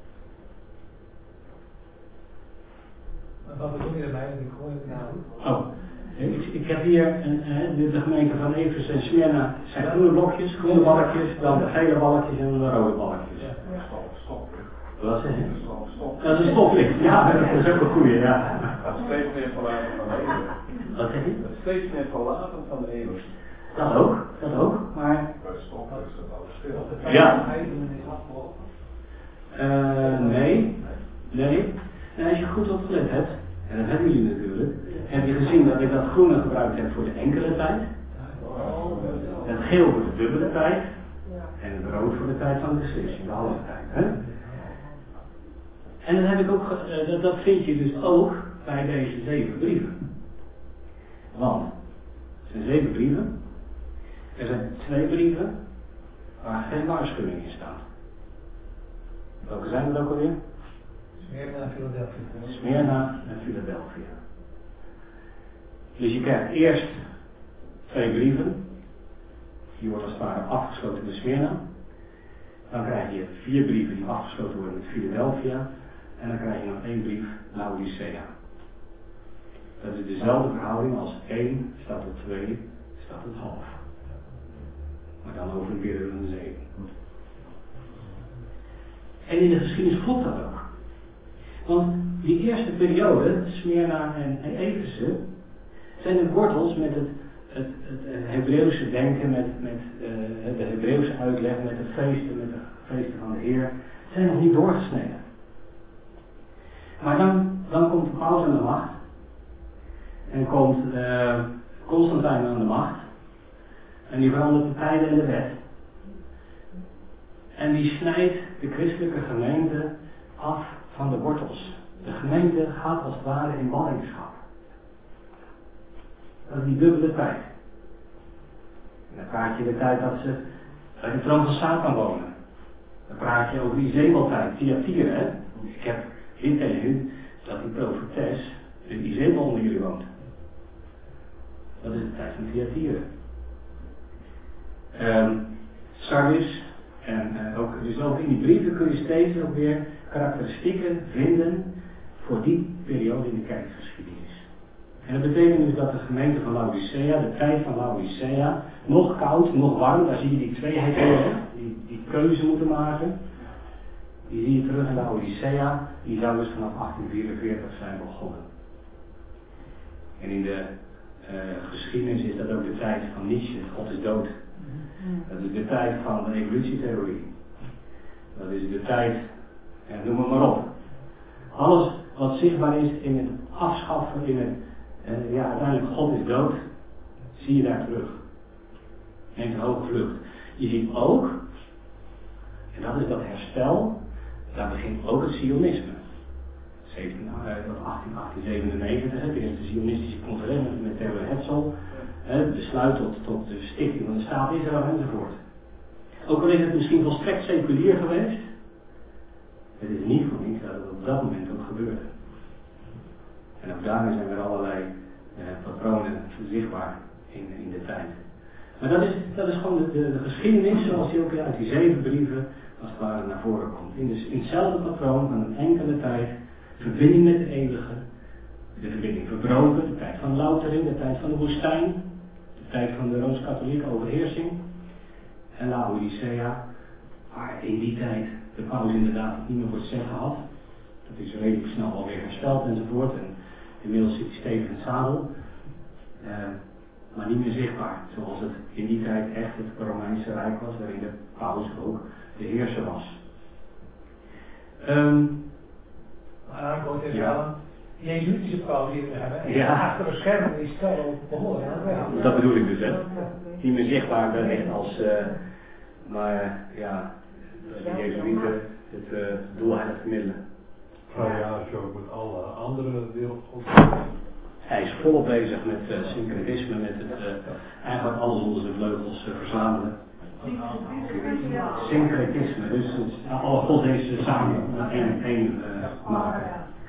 Wat bedoel je erbij? Ik gooi het nou. Oh, ik, ik heb hier een, de, de gemeente van Efes en Smyrna zijn groene blokjes, groene balkjes, dan de gele balkjes en de rode balkjes. Ja, stop, stop. Wat zeg je? Stop, stop. Dat is een stoplicht, ja, dat is ook een goeie, ja. Dat is steeds meer verlaten van de eeuw. Wat zeg je? Dat is steeds meer verlaten van de eeuw. Dat ook, dat ook, maar... Bij stop is het al stil. Ja. is afgelopen. Uh, nee, nee. En als je goed opgelet hebt, en dat hebben jullie natuurlijk, heb je gezien dat ik dat groene gebruikt heb voor de enkele tijd, het geel voor de dubbele tijd, en het rood voor de tijd van de beslissing, de halve tijd. Hè? En dat, heb ik ook, uh, dat, dat vind je dus ook bij deze zeven brieven. Want het zijn zeven brieven, er zijn twee brieven waar geen waarschuwing in staat. Welke zijn het ook alweer? Smyrna en Philadelphia. Smyrna en Philadelphia. Dus je krijgt eerst twee brieven. Die wordt als het ware afgesloten met Smyrna. Dan krijg je vier brieven die afgesloten worden met Philadelphia. En dan krijg je nog één brief, Laodicea. Dat is dezelfde verhouding als één staat tot twee staat tot half. Maar dan over een periode van zeven. En in de geschiedenis klopt dat ook. Want die eerste periode, Smyrna en Efeze, zijn de wortels met het, het, het Hebreeuwse denken, met, met uh, de Hebreeuwse uitleg, met de feesten, met de feesten van de Heer, zijn nog niet doorgesneden. Maar dan, dan komt Paulus aan de macht. En komt uh, Constantijn aan de macht. En die verandert de tijden en de wet. En die snijdt de christelijke gemeente af van de wortels. De gemeente gaat als het ware in ballingschap. Dat is die dubbele tijd. En dan praat je de tijd dat ze bij de troon van Satan wonen. Dan praat je over die Zebeltijd, Thyatira. Hè? Ik heb hier tegen u dat die profetes in die Zebel onder jullie woont. Dat is de tijd van Thyatira. Um, Sardis. En uh, ook, dus ook in die brieven kun je steeds ook weer karakteristieken vinden voor die periode in de kerkgeschiedenis. En dat betekent dus dat de gemeente van Laodicea, de tijd van Laodicea, nog koud, nog warm, daar zie je die tweeheid weer, die, die keuze moeten maken. Die zie je terug in Laodicea, die zou dus vanaf achttien vierenveertig zijn begonnen. En in de uh, geschiedenis is dat ook de tijd van Nietzsche, God is dood. Dat is de tijd van de evolutietheorie. Dat is de tijd, ja, noem het maar op. Alles wat zichtbaar is in het afschaffen, in het, uh, ja uiteindelijk God is dood, zie je daar terug. Neemt een hoge vlucht. Je ziet ook, en dat is dat herstel, daar begint ook het Zionisme. zeventien, uh, achttien, achttien zevenennegentig, de eerste Zionistische conferentie met Theodor Herzl. Het besluit tot, tot de stichting van de staat Israël enzovoort. Ook al is het misschien volstrekt seculier geweest, het is niet voor niets dat het op dat moment ook gebeurde. En ook daarmee zijn er allerlei eh, patronen zichtbaar in, in de tijd. Maar dat is, dat is gewoon de, de, de geschiedenis zoals die ook uit die zeven brieven als het ware naar voren komt. In, de, in hetzelfde patroon van een enkele tijd, verbinding met de eeuwige, de verbinding verbroken, de tijd van loutering, de tijd van de woestijn, de tijd van de Rooms-Katholieke overheersing en Laodicea, waar in die tijd de paus inderdaad niet meer voor het zeggen had. Dat is redelijk snel alweer hersteld enzovoort en inmiddels zit hij stevig in het zadel, uh, maar niet meer zichtbaar, zoals het in die tijd echt het Romeinse Rijk was, waarin de paus ook de heerser was. Um, Maar ik wil even ja. halen. Jezuïtische paus die we hebben. Ja. Achter de schermen die stellen behoorlijk aan het werk. Dat bedoel ik dus, hè. Niet meer zichtbaar wellicht als, uh, maar ja, de Jezuïeten het uh, doel heilig vermiddelen. Variatie ook met alle andere wereldgodsdiensten. Hij is volop bezig met uh, syncretisme, met het uh, eigenlijk alles onder zijn vleugels uh, verzamelen. Syncretisme, dus het, alle godsdiensten samen en één uh, maken.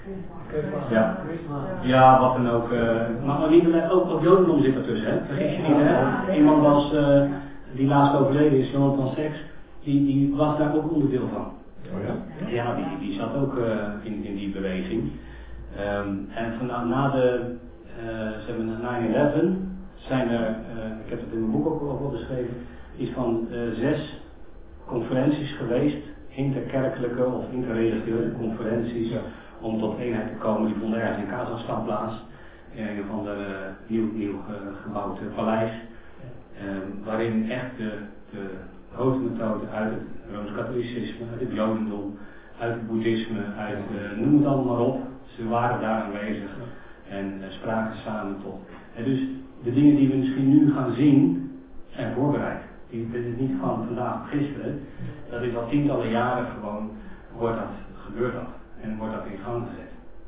Ja. Ja, wat dan ook. Uh, maar niet alleen, ook, ook Jodendom zit ertussen, hè? Vergis je niet, hè? Iemand als, uh, die laatst overleden is, Jonathan Sacks, die, die was daar ook onderdeel van. Oh ja? Ja, die, die zat ook uh, in, in die beweging. Um, en van, na de, uh, zeg maar, nine eleven zijn er, uh, ik heb het in mijn boek ook, ook wel beschreven, iets van uh, zes conferenties geweest, interkerkelijke of interreligieuze conferenties, ja, om tot eenheid te komen. Die vonden ergens in Kazachstan plaats, in een of ander uh, nieuw, nieuw uh, gebouwd uh, paleis, um, waarin echt de, de hoofdmethode uit het Rooms-Katholicisme, uit het Jodendom, uit het Boeddhisme, uit uh, noem het allemaal maar op, ze waren daar aanwezig en uh, spraken samen tot. En dus de dingen die we misschien nu gaan zien, zijn voorbereid. Dit is niet van vandaag of gisteren, dat is al tientallen jaren gewoon, wordt dat, gebeurt dat en wordt dat in gang gezet.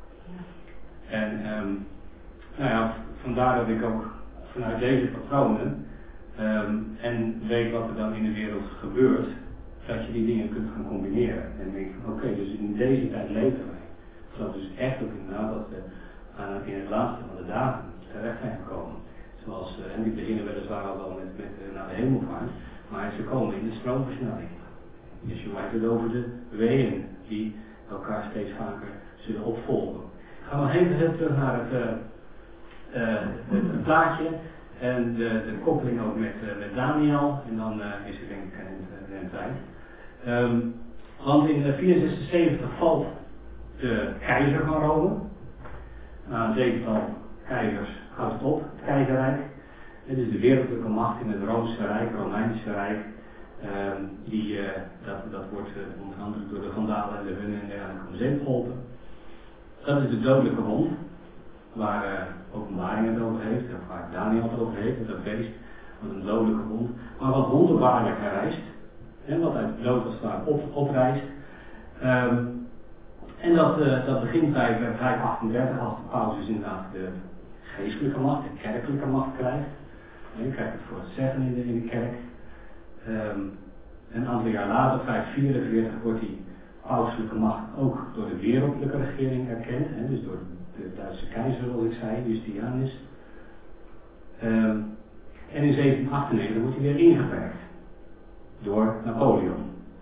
En um, nou ja, vandaar dat ik ook vanuit deze patronen um, en weet wat er dan in de wereld gebeurt, dat je die dingen kunt gaan combineren. En denk van oké, okay, dus in deze tijd leven wij. Dat dus echt ook inderdaad dat we aan, in het laatste van de dagen terecht zijn gekomen. Zoals, uh, en die beginnen weliswaar al wel met, met uh, naar de hemelvaart, maar ze komen in de stroomversnelling. Dus je maakt het over de weeën die elkaar steeds vaker zullen opvolgen. Ik ga nog even terug naar het, uh, uh, het, het plaatje. En de, de koppeling ook met, uh, met Daniel, en dan uh, is het denk ik een, een tijd. Um, want in vierenzestig zeventig valt de keizer van Rome. Na een zevental keizers houdt het op, het keizerrijk. Het is de wereldlijke macht in het Roomse Rijk, Romeinse Rijk. Um, die, uh, dat, dat wordt uh, onder andere door de Vandalen en de Hunnen en dergelijke om zeep geholpen. Dat is de dodelijke wond, waar uh, Openbaring het over heeft, of waar Daniel het over heeft, dat beest, wat een dodelijke wond. Maar wat wonderbaarlijk herrijst, en wat uit de dood als het ware op, oprijst. Um, en dat, uh, dat begint bij vijfhonderdachtendertig, als de paus dus inderdaad de geestelijke macht, de kerkelijke macht krijgt. En je krijgt het voor het zeggen in de, in de kerk. Um, een aantal jaar later, vijfhonderdvierenveertig, wordt die pauselijke macht ook door de wereldlijke regering erkend. Hè, dus door de Duitse keizer, zoals ik zei, Justinianus. Um, en in zeventienhonderdachtennegentig wordt hij weer ingeperkt door Napoleon.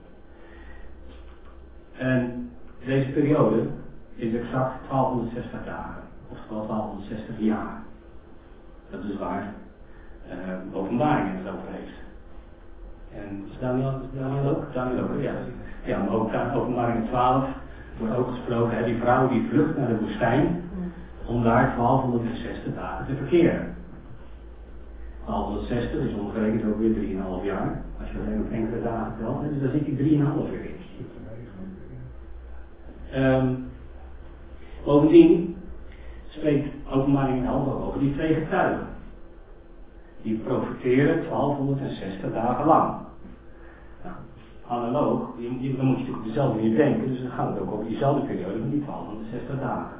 En deze periode is exact twaalfhonderdzestig dagen, oftewel twaalfhonderdzestig jaar. Dat is waar uh, Openbaring het over heeft. En is Daniel, is Daniel ook? Daniel ook, ja. Ja, maar ook Openbaring twaalf wordt ook gesproken, hè, die vrouw die vlucht naar de woestijn om daar twaalfhonderdzestig dagen te verkeren. twaalfhonderdzestig is omgerekend ook weer drieënhalf jaar, als je alleen op enkele dagen telt, dus daar zit die drieënhalf weer in. Um, bovendien spreekt Openbaring elf ook over die twee getuigen. Die profiteren twaalfhonderdzestig dagen lang. Nou, analoog, je, je, dan moet je natuurlijk op dezelfde manier denken, dus dan gaat het ook over diezelfde periode van die twaalfhonderdzestig dagen.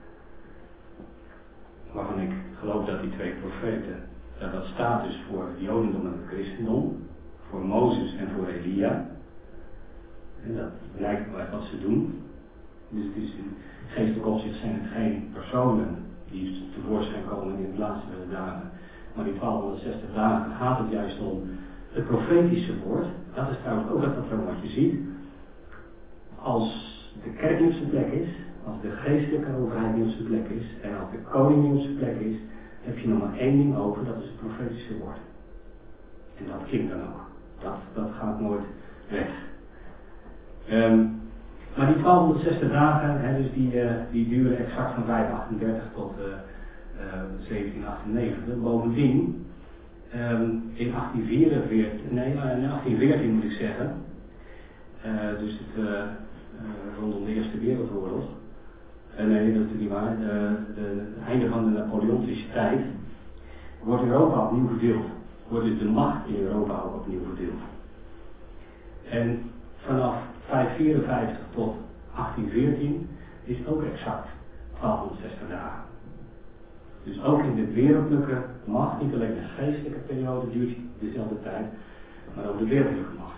Waarvan ik geloof dat die twee profeten, dat dat staat dus voor het Jodendom en het Christendom, voor Mozes en voor Elia. En dat blijkt uit wat ze doen. Dus het is in geestelijk opzicht zijn het geen personen die tevoorschijn komen in de laatste dagen. Maar die twaalfhonderdzestig dagen gaat het juist om het profetische woord. Dat is trouwens ook het patroon wat je ziet. Als de kerk niet op zijn plek is, als de geestelijke overheid niet op zijn plek is, en als de koning niet op zijn plek is, heb je nog maar één ding over, dat is het profetische woord. En dat klinkt dan ook. Dat, dat gaat nooit weg. Um, maar die twaalfhonderdzestig dagen, hè, dus die, uh, die duren exact van vijfhonderdachtendertig tot uh, uh, zeventienhonderdachtennegentig. Bovendien, um, in achttienvierenveertig, nee, in achttienveertien moet ik zeggen, uh, dus het, uh, uh, rondom de Eerste Wereldoorlog, uh, nee, dat is niet waar, de, de, het einde van de Napoleontische tijd, wordt Europa opnieuw verdeeld. Wordt dus de macht in Europa ook opnieuw verdeeld. En vanaf vijfhonderdvierenvijftig tot achttienveertien is ook exact twaalfhonderdzestig dagen. Dus ook in de wereldlijke macht, niet alleen de geestelijke periode duurt dezelfde tijd, maar ook de wereldlijke macht.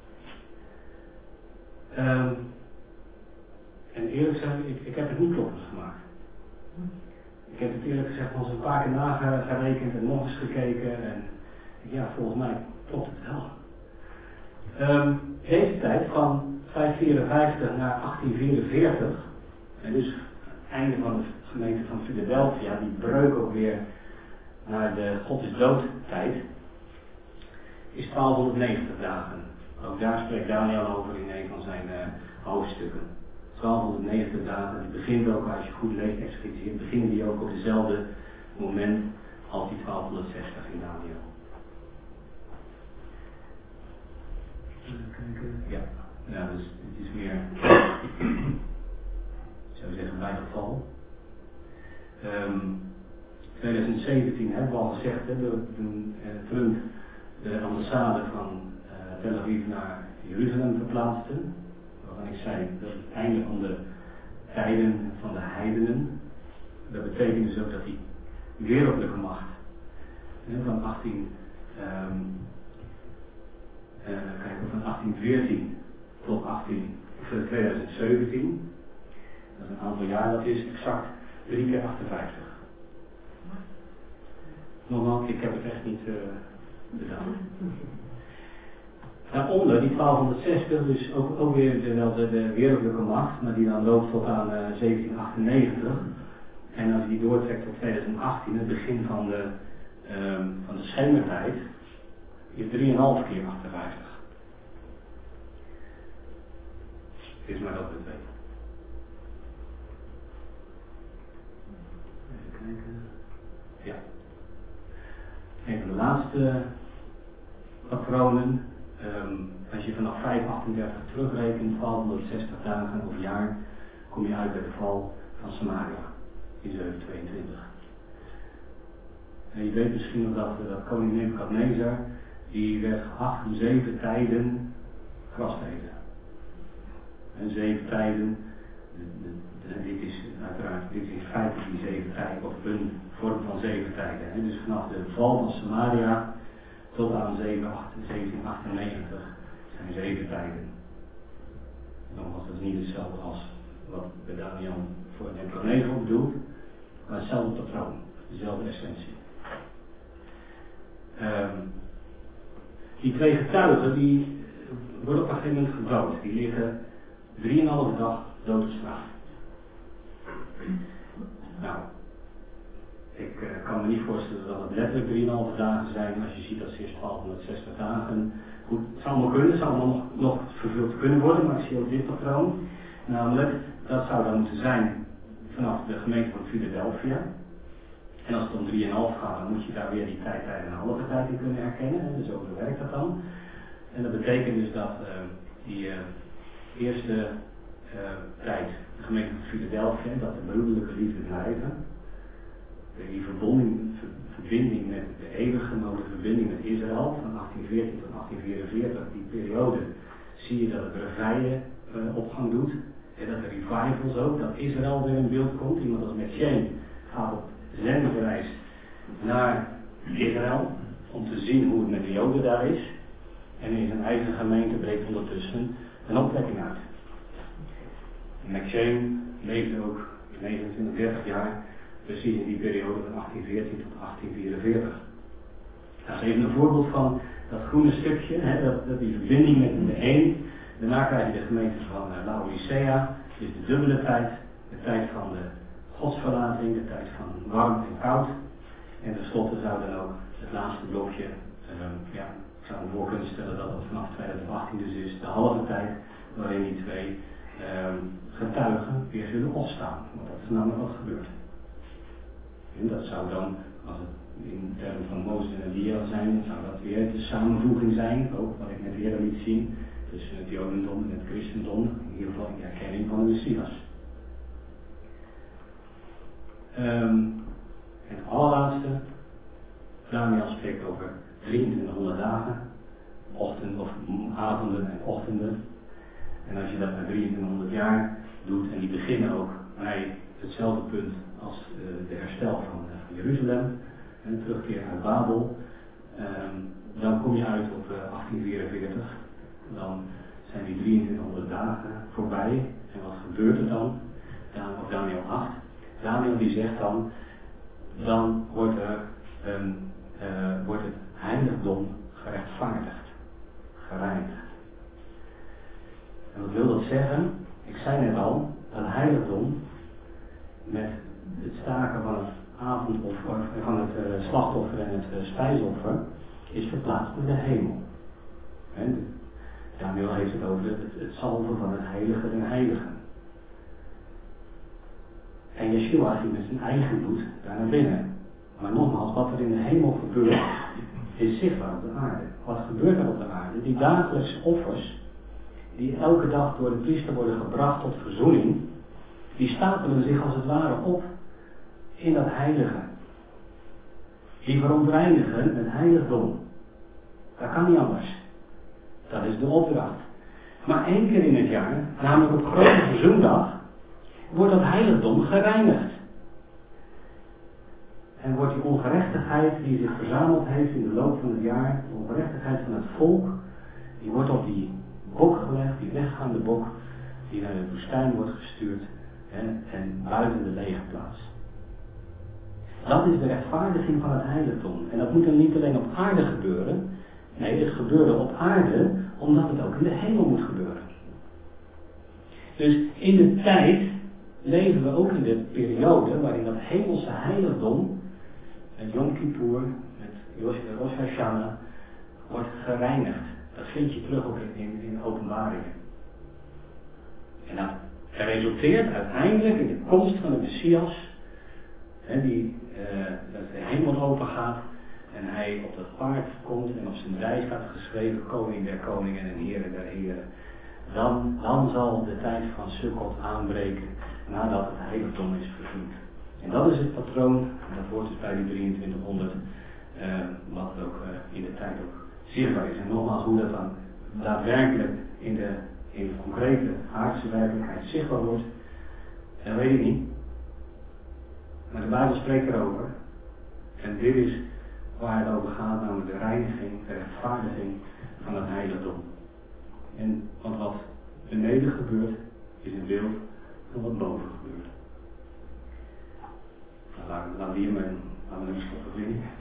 Um, en eerlijk gezegd, ik, ik heb het niet kloppend gemaakt. Ik heb het eerlijk gezegd al eens een paar keer nagerekend en nog eens gekeken en ja, volgens mij klopt het wel. Um, deze tijd van vijfhonderdvierenvijftig naar achttienvierenveertig, en dus het einde van de gemeente van Philadelphia, die breuk ook weer naar de God is dood tijd, is twaalfhonderdnegentig dagen. Ook daar spreekt Daniel over in een van zijn uh, hoofdstukken. twaalfhonderdnegentig dagen, die begint ook, als je goed leest, executie, beginnen die ook op dezelfde moment als die twaalfhonderdzestig in Daniel. Ja, ja, dus het is meer, ik zou zeggen, bij geval. Um, twintig zeventien hebben we al gezegd, hè, toen uh, Trump de ambassade van uh, Tel Aviv naar Jeruzalem verplaatste, waarvan ik zei dat het einde van de tijden van de heidenen, dat betekent dus ook dat die wereldlijke macht hè, van achttien um, Uh, kijken, van achttienveertien tot achttien, twintig zeventien, dat is een aantal jaar, dat is exact drie keer achtenvijftig. Nogmaals, ik heb het echt niet uh, gedaan. Daaronder, die twaalfhonderdzestig, dus ook, ook weer de, wel de, de wereldlijke macht, maar die dan loopt tot aan uh, zeventienhonderdachtennegentig. En als je die doortrekt tot twintig achttien, het begin van de um, van de schemertijd is drie komma vijf keer achtenvijftig. Is maar dat we het weten. Even kijken. Ja. Even de laatste patronen. Um, als je vanaf vijf achtendertig terugrekent, twaalfhonderdzestig dagen of jaar, kom je uit bij de val van Samaria in zeven tweeëntwintig. En je weet misschien nog dat, dat koning Nebukadnezar, die werd geacht om zeven tijden gras te eten. En zeven tijden, de, de, de, dit is uiteraard, dit is in feite die zeven tijden, of een vorm van zeven tijden. Hè. Dus vanaf de val van Samaria tot aan zeventien achtennegentig zijn zeven tijden. Nogmaals, dat is niet hetzelfde als wat bij Daniel voor Nebukadnezar bedoelt, maar hetzelfde patroon, dezelfde essentie. Um, die twee getuigen die worden op een gegeven moment gedood. Die liggen drieënhalve dag doodgeslagen. Nou, ik uh, kan me niet voorstellen dat het letterlijk drieënhalve dagen zijn als je ziet dat ze eerst twaalfhonderdzestig dagen. Goed, het zou allemaal kunnen, het zou allemaal nog, nog vervuld kunnen worden, maar ik zie ook dit patroon. Namelijk, dat zou dan moeten zijn vanaf de gemeente van Philadelphia. En als het om drie komma vijf gaat, dan moet je daar weer die tijd, tijd en een halve tijd in kunnen herkennen. Hè? Dus zo werkt dat dan. En dat betekent dus dat uh, die uh, eerste uh, tijd, de gemeente van Philadelphia, dat de broederlijke liefde blijven. Die verbonding, ver, verbinding met de eeuwige, maar de verbinding met Israël van achttien veertien tot achttien vierenveertig, die periode, zie je dat het reveille uh, opgang doet. En dat de revivals ook, dat Israël weer in beeld komt. Iemand als Metsjen gaat op zendingsreis naar Israël om te zien hoe het met de Joden daar is. En in zijn eigen gemeente breekt ondertussen een opwekking uit. Metsjen leefde ook negenentwintig, dertig jaar precies in die periode van achttien veertien tot achttien vierenveertig. Dat is even een voorbeeld van dat groene stukje, hè, dat, dat die verbinding met de een. Daarna krijg je de gemeente van uh, Laodicea, dus de dubbele tijd, de tijd van de godsverlating, de tijd van warm en koud. En tenslotte zou dan ook het laatste blokje, um, ja, ik zou me voor kunnen stellen dat het vanaf twintig achttien dus is, de halve tijd waarin die twee um, getuigen weer zullen opstaan. Want dat is namelijk wat gebeurt. En dat zou dan, als het in termen van Mozes en Elia zijn, zou dat weer de samenvoeging zijn, ook wat ik net eerder liet zien, tussen het Jodendom en het Christendom, in ieder geval in erkenning van de Messias. Um, en het allerlaatste, Daniel spreekt over drieëntwintighonderd dagen, ochtend of avonden en ochtenden. En als je dat met drieëntwintighonderd jaar doet, en die beginnen ook bij hetzelfde punt als uh, de herstel van, uh, van Jeruzalem, en terugkeer uit Babel, um, dan kom je uit op uh, achttien vierenveertig. Dan zijn die drieëntwintighonderd dagen voorbij. En wat gebeurt er dan? Dan op Daniel acht. Daniel die zegt dan, dan wordt, er, um, uh, wordt het heiligdom gerechtvaardigd, gereinigd. En wat wil dat zeggen? Ik zei net al, dat heiligdom met het staken van het avondoffer, van het uh, slachtoffer en het uh, spijsoffer, is verplaatst in de hemel. En Daniel heeft het over het, het salven van het heilige en heiligen. En Yeshua ging met zijn eigen bloed daar naar binnen. Maar nogmaals, wat er in de hemel gebeurt, is zichtbaar op de aarde. Wat gebeurt er op de aarde? Die dagelijkse offers, die elke dag door de priester worden gebracht tot verzoening, die stapelen zich als het ware op in dat heilige. Die verontreinigen het heiligdom. Dat kan niet anders. Dat is de opdracht. Maar één keer in het jaar, namelijk op grote verzoendag, wordt dat heiligdom gereinigd. En wordt die ongerechtigheid die zich verzameld heeft in de loop van het jaar, de ongerechtigheid van het volk, die wordt op die bok gelegd, die weggaande bok, die naar de woestijn wordt gestuurd, hè, en buiten de lege plaats. Dat is de rechtvaardiging van het heiligdom. En dat moet dan niet alleen op aarde gebeuren. Nee, het gebeurde op aarde, omdat het ook in de hemel moet gebeuren. Dus in de tijd leven we ook in de periode waarin dat hemelse heiligdom, met Yom Kippur, met Rosh Hashanah, wordt gereinigd. Dat vind je terug ook in, in, in openbaringen. En dat resulteert uiteindelijk in de komst van de Messias, hè, die uh, dat de hemel open gaat en hij op dat paard komt en op zijn dij staat geschreven koning der koningen en heren der heren. Dan, dan zal de tijd van Sukkot aanbreken nadat het heiligdom is verzoend. En dat is het patroon, en dat hoort dus bij die drieëntwintighonderd, uh, wat ook uh, in de tijd ook zichtbaar is. En nogmaals, hoe dat dan daadwerkelijk in de, in de concrete aardse werkelijkheid zichtbaar wordt, dat weet ik niet. Maar de Bijbel spreekt erover. En dit is waar het over gaat, namelijk de reiniging, de rechtvaardiging van het heiligdom. En want wat beneden gebeurt, is een beeld van wat boven gebeurt. Nou, laten, laten we hiermee laten we stoppen, vind ik.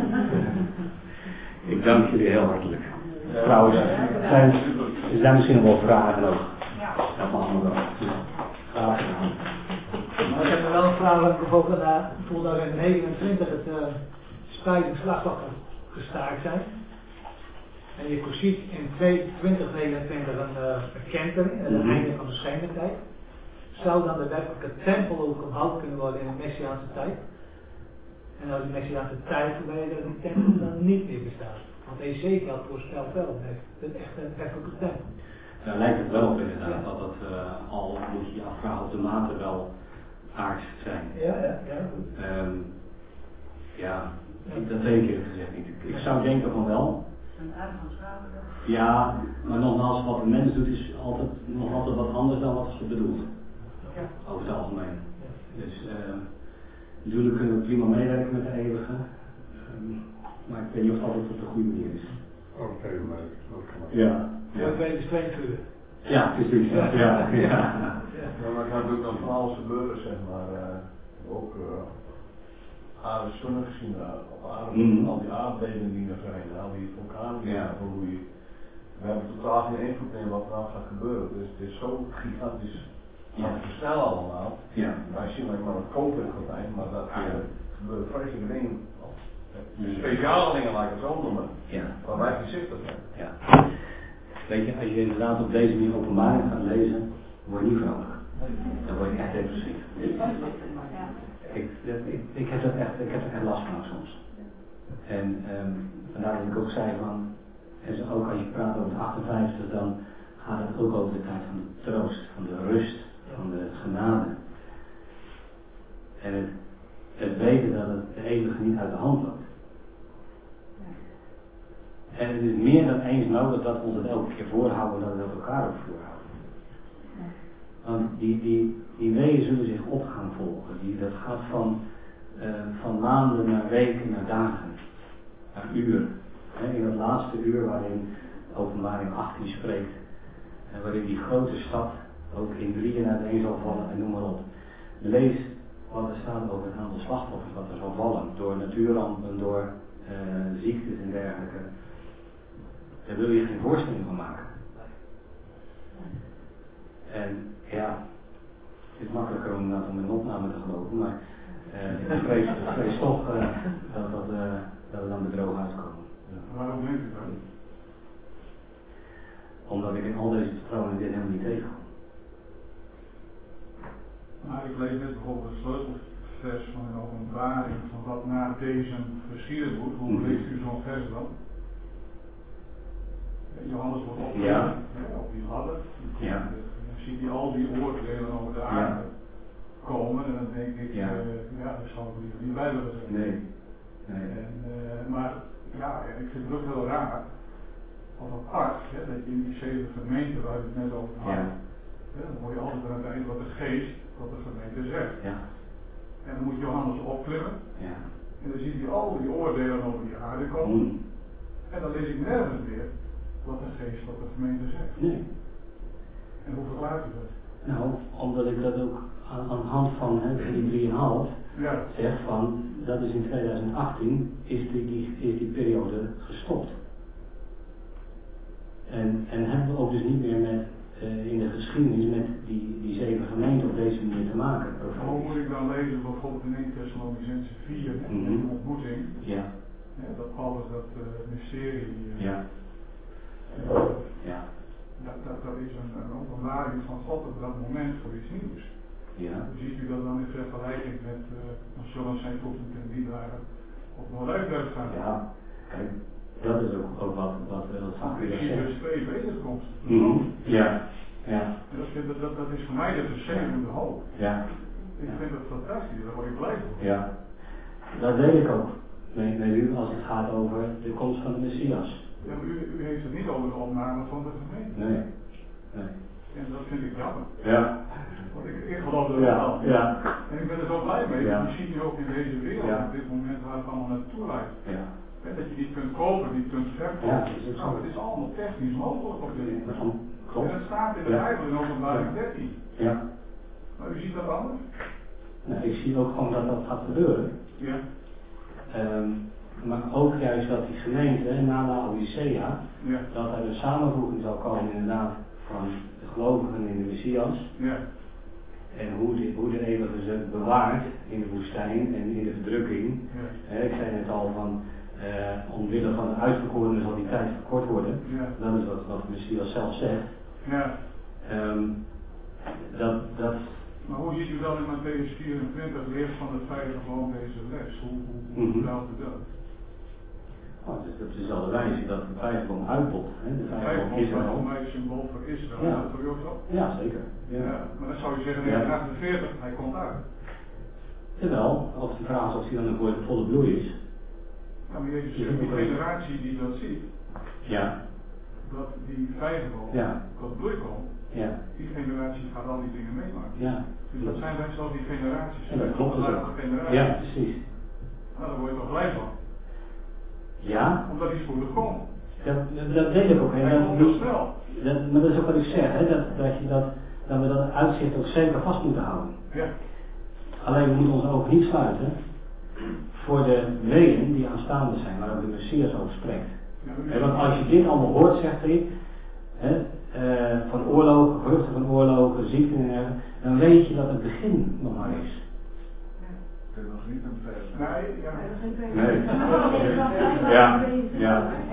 Ik dank jullie heel hartelijk. Ja. Trouwens, zijn, er zijn misschien nog wel vragen ook. Ja. Dat mag allemaal wel. Ja. Graag gedaan. Maar ik heb er wel een vraag aan bijvoorbeeld naar toendag in negenentwintig het uh, spijt- slachtoffer gestaakt zijn. En je ziet in tweeëntwintig negenentwintig een uh, bekentering, het mm-hmm. einde van de schemertijd. Zou dan de werkelijke tempel ook omhouden kunnen worden in de Messiaanse tijd? En als de Messiaanse tijd voorbij dat die tempel dan niet meer bestaat. Want Ezekiel voorspelt wel, het echte werkelijke tempel. Daar lijkt het wel op inderdaad, ja. dat het uh, al moet je je afvragen of de maten wel aards zijn. Ja, ja, ja. Um, ja, ja, dat weet ik eerlijk gezegd niet. Ik zou denken van wel. Een aard van schade. Ja, maar nogmaals, wat een mens doet is altijd, nog altijd wat anders dan wat ze bedoelt. Ja. Over het algemeen. Ja. Dus uh, natuurlijk kunnen we prima meewerken met de eeuwige. Um, maar ik weet niet of het altijd op de goede manier is. Oké, okay, maar ja. Ja, ik weet het twee uur. Ja, precies. Ja, ja, ja. ja. ja maar het gaat natuurlijk dan van alles gebeuren, zeg maar. Uh, ook uh, aarde zonne gezien, uh, op aarde, mm. al die aardbevingen die er zijn, al die vulkanen die ja. verroeien. We hebben totaal geen invloed in wat er nou gaat gebeuren. Dus het is zo gigantisch ja. snel allemaal. Ja. Wij zien alleen maar het COVID-gordijn, maar dat ja. gebeuren vreselijke dingen. Speciale dingen, laat ik het zo noemen. Ja. Waar wij gezichtig zijn. Ja. Weet je, als je inderdaad op deze manier openbaring gaat lezen, word je niet vrolijk. Dan word je echt depressief. Ik, ik, ik heb er echt, ik heb er echt last van soms. En um, vandaar dat ik ook zei van, en ook als je praat over het achtenvijftig, dan gaat het ook over de tijd van de troost, van de rust, van de genade. En het, het weten dat het de eeuwige niet uit de hand loopt. En het is meer dan eens nodig dat we ons het elke keer voorhouden, dat we het elkaar ook voorhouden. Want die, die, die weeën zullen zich op gaan volgen. Die, dat gaat van, uh, van maanden naar weken naar dagen, naar uren. He, in het laatste uur waarin Openbaring achttien spreekt, en waarin die grote stad ook in drieën uiteen zal vallen en noem maar op. Lees wat er staat over het aantal slachtoffers wat er zal vallen, door natuurrampen, door uh, ziektes en dergelijke. Daar wil je geen voorstelling van maken. En ja, het is makkelijker om, om in een opname te geloven, maar uh, ik vrees, vrees toch uh, dat, dat, uh, dat we dan bedrogen uitkomen. Ja. Waarom denk je dat? Omdat ik in al deze patronen dit helemaal niet tegenkom. Maar ik lees net bijvoorbeeld het sleutelvers van een openbaring van wat na deze geschieden moet. Hoe mm-hmm. leest u zo'n vers dan? Johannes wordt opgezet ja. op die ladder. Ja. Dan ziet hij al die oordelen over de aarde ja. komen en dan denk ik, ja, uh, ja dat zou ik liever niet bij willen zijn. Nee. nee. En, uh, maar ja, ik vind het ook heel raar, of apart, hè, dat je in die zeven gemeenten waar we het net over hadden, ja. hè, dan hoor je altijd aan het eind wat de geest, wat de gemeente zegt. Ja. En dan moet Johannes opklimmen. Ja. En dan ziet hij al die oordelen over die aarde komen. Mm. En dan lees ik nergens meer wat de geest, wat de gemeente zegt. Nee. En hoe verklaart u dat? Nou, omdat ik dat ook aan, aan de hand van he, die drie komma vijf ja. zeg van, dat is in twintig achttien, is die, die, is die periode gestopt. En, en hebben we ook dus niet meer met, uh, in de geschiedenis met die, die zeven gemeenten op deze manier te maken. Hoe moet ik dan lezen bijvoorbeeld in één Thessalonicenzen vier, mm-hmm. de ontmoeting? Ja. hè, dat Paulus dat uh, mysterie, uh, ja. Uh, ja. Dat, dat, dat is een, een openbaring van God op dat moment voor iets nieuws. Ja. Hoe ziet u dat dan in vergelijking met uh, als John zijn voeten ten die dagen op Noordwijkberg gaan? Ja, kijk, dat is ook, ook wat, wat we dat van ik zie dus twee wederkomsten. Mm-hmm. Ja, ja. En dat, dat, dat, dat is voor mij de verzekerde hoop. Ja. Ik ja. vind dat fantastisch, daar word ik blij van. Ja, dat weet ik ook. Met, met u als het gaat over de komst van de Messias. Ja, maar u, u heeft het niet over de opname van de gemeente. Nee. nee. En dat vind ik jammer. Ja. Want ik, ik geloof er ja. wel. Ja. En ik ben er zo blij mee. Ja. Je ziet nu ook in deze wereld, ja. op dit moment waar het allemaal naartoe leidt. Ja. En dat je niet kunt kopen, niet kunt verkopen. Ja, het is, nou, het is allemaal technisch mogelijk op dit moment. Klopt. En dat staat in de ja. Bijbel in Openbaring dertien. Ja. Maar u ziet dat anders? Nou, ik zie ook gewoon dat dat gaat gebeuren. Ja. Um, maar ook juist dat die gemeente, na de Odyssea, ja. dat er een samenvoeging zal komen inderdaad van de gelovigen in de Messias. Ja. En hoe de, hoe de eeuwige ze bewaart in de woestijn en in de verdrukking. Ja. Eh, ik zei net al van, uh, omwille van de uitverkorenen zal die tijd verkort worden. Ja. Dat is wat, wat de Messias zelf zegt. Ja. Um, dat, dat... Maar hoe ziet u dan in Matthäus vierentwintig leert van het feit gewoon deze les? Hoe, hoe, hoe mm-hmm. vertelt u dat? Oh, dus dat is dezelfde wijze dat de vijgenboom uitbot. Hè? De vijgenboom is voor mij een symbool voor Israël. Ja. Is dat voor u ook zo? Ja, zeker. Ja. Ja, maar dan zou je zeggen, negentien achtenveertig, hij komt uit. Jawel, als de vraag is of hij dan een volle bloei is. Ja, maar Jezus zegt, die generatie die dat ziet, ja. dat die vijgenboom ja. tot bloei komt, ja. die generatie gaat al die dingen meemaken. Ja. Dus dat zijn best wel die generaties. En dat klopt dus ook. Ja, precies. Nou, daar word je toch blij van. Ja. Omdat die spoedig komt. Dat, dat, dat weet ik ook. Hè. Hij dat, komt heel snel. Dat, maar dat is ook wat ik zeg, hè. Dat, dat, je dat, dat we dat uitzicht ook zeker vast moeten houden. Ja. Alleen we moeten ons ogen niet sluiten voor de weeën die aanstaande zijn, waar ook de Messias over spreekt. Ja, en want als je dit allemaal hoort, zegt hij, hè, uh, van oorlogen, geruchten van oorlogen, ziekten en dergelijke, dan weet je dat het begin nog maar is. Het is nog niet een feest. Nee, ja. Nee. Ja, ja.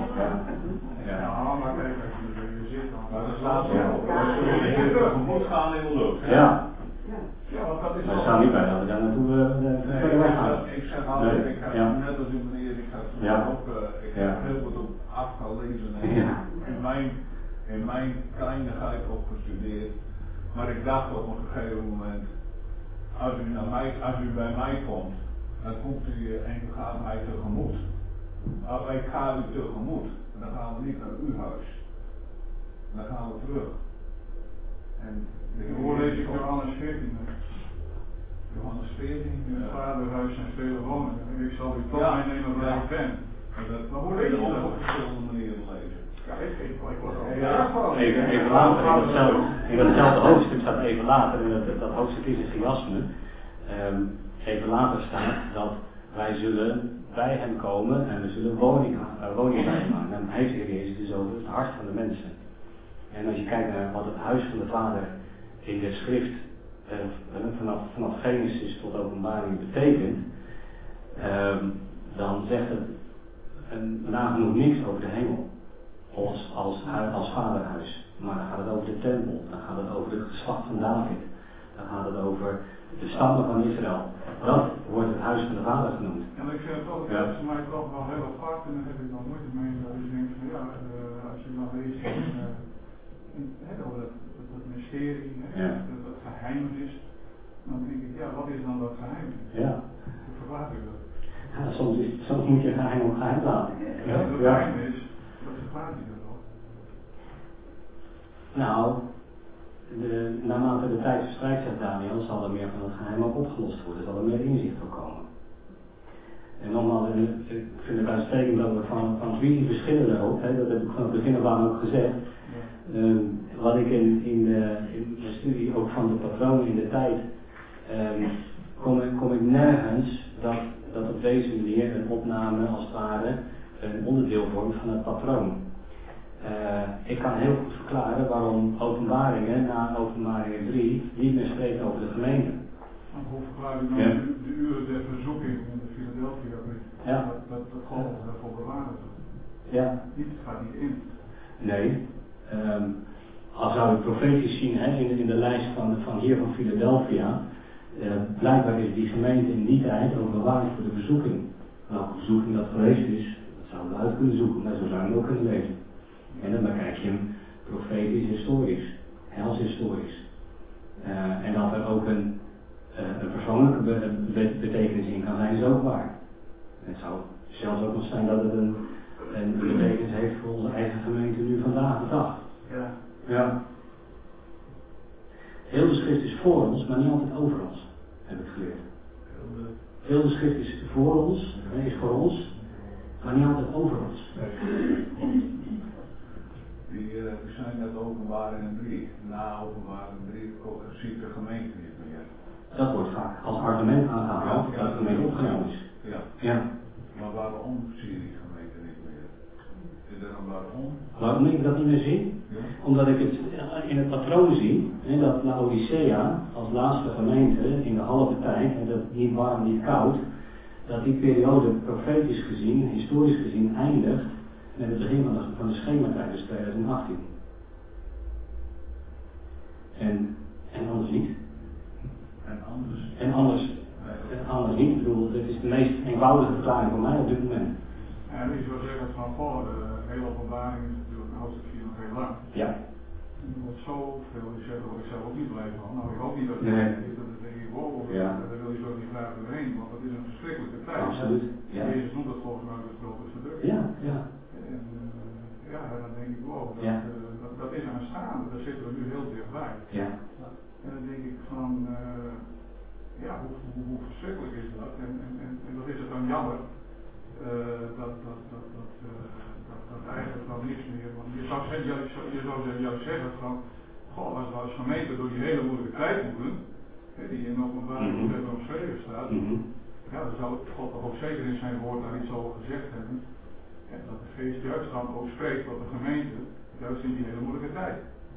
Ja, ja, maar kijk, als je er zit dan. Maar dat slaat zo op. Je kunt tegemoet gaan in de lucht. Ja. Ja, want dat is. We staan niet bij dat we daar naartoe verder weggaan. Ik zeg altijd, ik heb net als u meneer, ik heb ook, ik heb heel goed op afgelezen en in mijn, in mijn kleinigheid opgestudeerd. Maar ik dacht op een gegeven moment, als u, naar mij, als u bij mij komt, dan komt u en u gaat mij tegemoet. Als ik ga u tegemoet, dan gaan we niet naar uw huis. Dan gaan we terug. En hoe lees ik Johannes veertien? Johannes veertien? In het vaderhuis zijn vele woningen. En ik zal u toch ja. meenemen waar ja. ik ben. Maar, dat, maar hoe lees je dat? op verschillende manieren lezen. Ja, ik, ik, ik word er ja, even, even later, in datzelfde, in datzelfde hoofdstuk staat even later, en dat, dat hoofdstuk is het chiasme, um, even later staat dat wij zullen bij hem komen en we zullen woning, uh, woning bij hem maken. Dan heeft de Heer Jezus dus over het hart van de mensen. En als je kijkt naar wat het huis van de Vader in de schrift uh, vanaf, vanaf Genesis tot Openbaring betekent, um, dan zegt het uh, nagenoeg niks over de hemel. Als, als, als vaderhuis. Maar dan gaat het over de tempel, dan gaat het over het geslacht van David, dan gaat het over de stammen van Israël. Dat wordt het huis van de vader genoemd. En ik vind het toch, ja. dat is voor mij toch wel heel apart en daar heb ik nog moeite mee. Dat ik denk van ja, uh, als je dan leest in, uh, in, he, over dat, dat, dat mysterie, he, ja. dat dat geheim is, dan denk ik ja, wat is dan dat geheim? Ja. Hoe verklaart u dat? Ja, soms, is, soms moet je een geheim ook geheim laten. Ja, Ja. dat het Ja. geheim is. Wat verklaart u dat al? Nou, de, naarmate de tijd verstrijkt, zegt Daniel, zal er meer van het geheim ook opgelost worden, zal er meer inzicht voor komen. En nogmaals, ik vind het uitstekend dat we van, van visie verschillen daarop, hè, dat heb ik van het begin af aan ook gezegd. Ja. Um, wat ik in, in, de, in mijn studie ook van de patronen in de tijd, um, kom, ik, kom ik nergens dat, dat op deze manier een opname als het ware een onderdeel vormt van het patroon. Uh, ik kan heel goed verklaren waarom openbaringen na openbaringen drie niet meer spreken over de gemeente. Hoe verklaart u dan ja. de, de uren der verzoeking in de Philadelphia brief? Ja. Dat, dat, dat God ons daarvoor bewaren zal. Ja. Niet, het gaat niet in. Nee. Um, als zou ik profetisch zien hè, in, de, in de lijst van, van hier van Philadelphia, uh, blijkbaar is die gemeente in die tijd ook bewaard voor de verzoeking. Welke verzoeking dat geweest is, dat zouden we uit kunnen zoeken, maar zo zou je hem ook kunnen lezen. En dan bekijk je hem profetisch historisch, helshistorisch. Uh, en dat er ook een, uh, een persoonlijke be be betekenis in kan zijn, is ook waar. Het zou zelfs ook nog zijn dat het een, een betekenis heeft voor onze eigen gemeente nu vandaag de dag. Ja. Ja. Heel de schrift is voor ons, maar niet altijd over ons, heb ik geleerd. Heel de schrift is voor ons, is voor ons, maar niet altijd over ons. Die, uh, die zijn net openbaring drie. Na openbaring drie ziet de gemeente niet meer. Dat wordt vaak als argument aangehaald ja, dat de gemeente opgenomen is. Ja. Ja. Maar waarom zie je die gemeente niet meer? Is er dan waarom? Waarom ik dat niet meer zie? Ja. Omdat ik het in het patroon zie, hè, dat Laodicea als laatste gemeente in de halve tijd, en dat niet warm, niet koud, dat die periode profetisch gezien, historisch gezien, eindigt met het begin van de, van de schematijd, dus twintig achttien. En, en anders niet. En anders? En anders, en anders niet. Ik bedoel, dit is de meest eenvoudige verklaring voor mij op dit moment. En ik zou zeggen van voor de hele openbaring is natuurlijk een hoofdstuk vier nog heel lang. Ja. Er wordt zoveel gezegd wat ik zelf ook niet blij van. Nou, ik hoop niet dat nee. het is dat het denk ik, wow, ja. daar wil je zo niet graag doorheen, want dat is een verschrikkelijke tijd. Absoluut. Ja. Jezus noemt dat volgens mij de grote verdrukking. Ja, ja. En uh, ja, dan denk ik, wow, dat, ja. uh, dat, dat is aanstaande, daar zitten we nu heel dichtbij. Ja. En dan denk ik van, uh, ja, hoe, hoe, hoe verschrikkelijk is dat? En, en, en, en dat is het dan jammer, uh, dat, dat, dat, dat, uh, dat, dat eigenlijk dan niks meer, want je zou, je, je zou juist zeggen van, goh, als we als gemeente door die hele moeilijke tijd moeten, hè, die in openbaring mm -hmm. omschreven staat, mm -hmm. ja, dan zou God toch ook zeker in zijn woord daar iets over gezegd hebben. En dat de geest juist dan ook spreekt tot de gemeente, juist in die hele moeilijke tijd.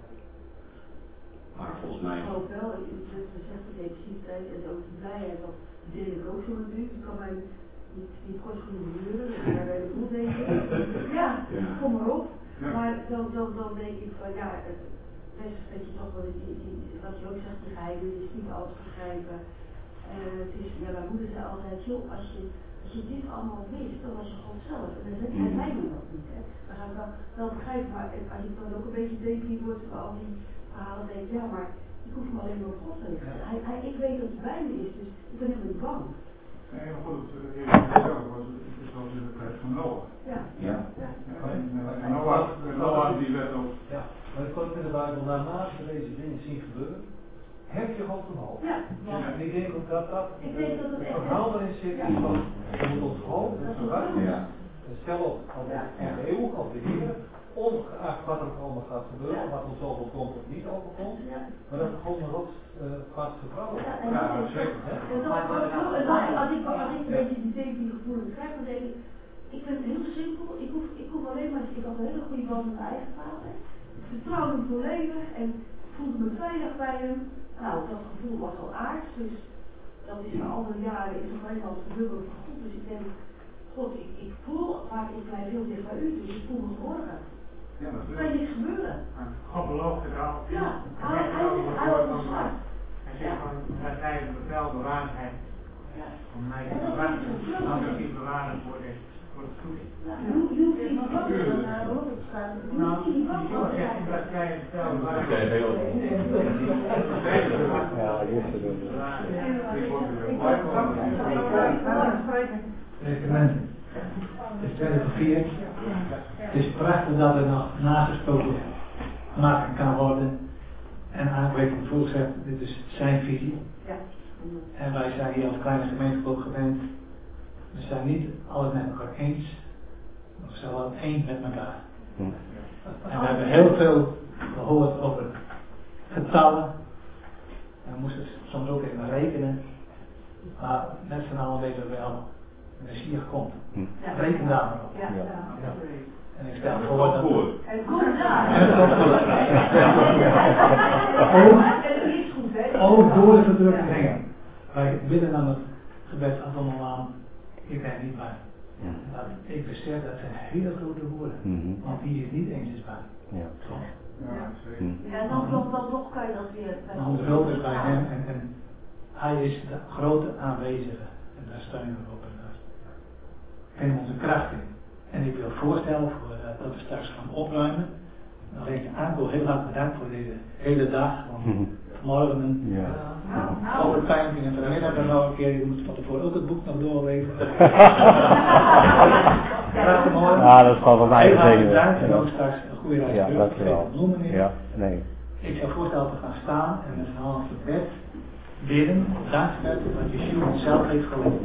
Maar volgens mij... Ik hoop wel, je zegt de depressiefheid en ook de blijheid, dat deel ik ook zo natuurlijk. Ik kan mij niet, niet kort genoeg duren, dat is bij de boel denken. Ja, ja, kom maar op. Ja. Maar dan, dan, dan denk ik van ja, het best dat je toch wel, die, die, wat je ook zegt, die geheimen, die is niet altijd begrijpen. Uh, het is, ja, mijn moeder zei altijd, joh, als je, als je dit allemaal wist, dan was je God zelf. En dan zei hij me dat niet, hè. Dan ga ik wel, wel begrijpen, maar als ik dan ook een beetje depri word van al die verhalen, denk ik, ja, maar ik hoef me alleen maar op God te richten. Hij, hij, ik weet dat hij bij me is, dus ik ben helemaal niet bang. Nee, maar goed, zelf was het zoals in de tijd van Noah. Ja. Ja. Ja. En, uh, en Noah, Noah die werd ook... Ja, maar ik kon in de Bijbel daarnaast deze dingen zien gebeuren. Heb je God omhoog? Ja. Ja. En ik denk ook dat dat ik denk dat het het verhaal erin zit ja. van je moet ons hoofd, dat is waar. Ja. Stel op, als ja. eeuwig als de Heer, ongeacht wat er allemaal gaat gebeuren, ja. wat ons overkomt of niet overkomt, ja. maar dat het gewoon een rots uh, vast vertrouwen. Ja, ja, ja, zeker. Als ik een beetje die tegen gevoelens krijg, dan denk ik, ik vind het heel simpel, ik hoef, ik hoef alleen maar, ik had een hele goede band met mijn eigen vader, ik vertrouw hem volledig en voelde me veilig bij hem. Nou, dat gevoel was al aards, dus dat is na al die jaren is nog helemaal verdubbeld van God. Dus ik denk, God, ik, ik voel, maar ik blijf heel dicht bij u, dus ik voel me geborgen. Ja, dat kan niks gebeuren. God belooft het al. Ja, hij heeft ons hart. Hij zegt van, dat hij een bevel bewaard heeft. Ja. Om mij te bewaren, als ik niet bewaren voor de, voor het goede. Je hoeft niet bang te zijn, hoor, het staat. Je hoeft niet bang te zijn. Dat jij een bevel bewaart. Ja, eerst te doen. Mensen, het is twintig voor vier. Het is prachtig dat er nog nagesproken gemaakt kan worden. En aangewezen van vroeg zegt, dit is zijn visie. En wij zijn hier als kleine gemeente ook gewend. We zijn niet altijd met elkaar eens. Maar we zijn wel één met elkaar. En we hebben heel veel gehoord over getallen. En we moesten soms ook even rekenen. Maar met z'n allen weten we wel, de Messias komt. Ja. Reken daar maar op. Ja. Ja. Ja. En ik stel voor dat... En komt daar. Ook door de verdrukking heen. Wij bidden aan het gebed van Donald aan. Ik ben niet bij. Ja. Maar ik besef dat zijn hele grote woorden. Mm-hmm. Want wie het niet eens is waar. Ja. Toch? Ja, mm. Ja, dan, dan, dan toch kan je dat weer... Dan groot is bij hem en, en hij is de grote aanwezige. En daar steunen we op. En daar vinden we onze kracht in. En ik wil voorstellen voor, uh, dat we straks gaan opruimen. Alleen Aanko heel hartelijk bedankt voor deze hele dag. Want mm-hmm. vanmorgen een ja. uh, overtuiging en vanmiddag dan nog een keer. Je moet van tevoren ook het boek nog doorlezen. Graag morgen. Ja, dat is gewoon van mij. Heel hartelijk bedankt en ook straks een goede reis ja, terug. Dankjewel. Ja, nee. Ik zou voorstellen te gaan staan en met z'n allen gebed bidden. Dankzij wat Yeshua zelf heeft geleerd.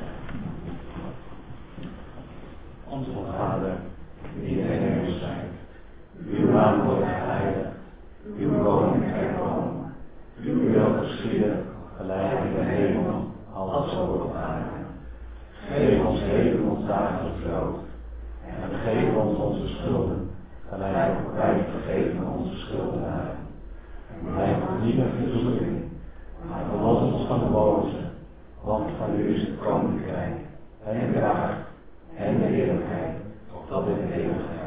Onze Vader, die in de hemel zijt, uw naam wordt geheiligd, uw koninkrijk komen, uw wil geschieden, gelijk in de hemel, als ook op aarde. Geef ons heden ons dagelijks brood, en vergeef ons onze schulden, gelijk ook wij vergeven onze schuldenaren. En wij ons niet in verzoeking, maar verlos ons van de boze, want van u is het koninkrijk, en de kracht, en de heerlijkheid, tot in de eeuwigheid.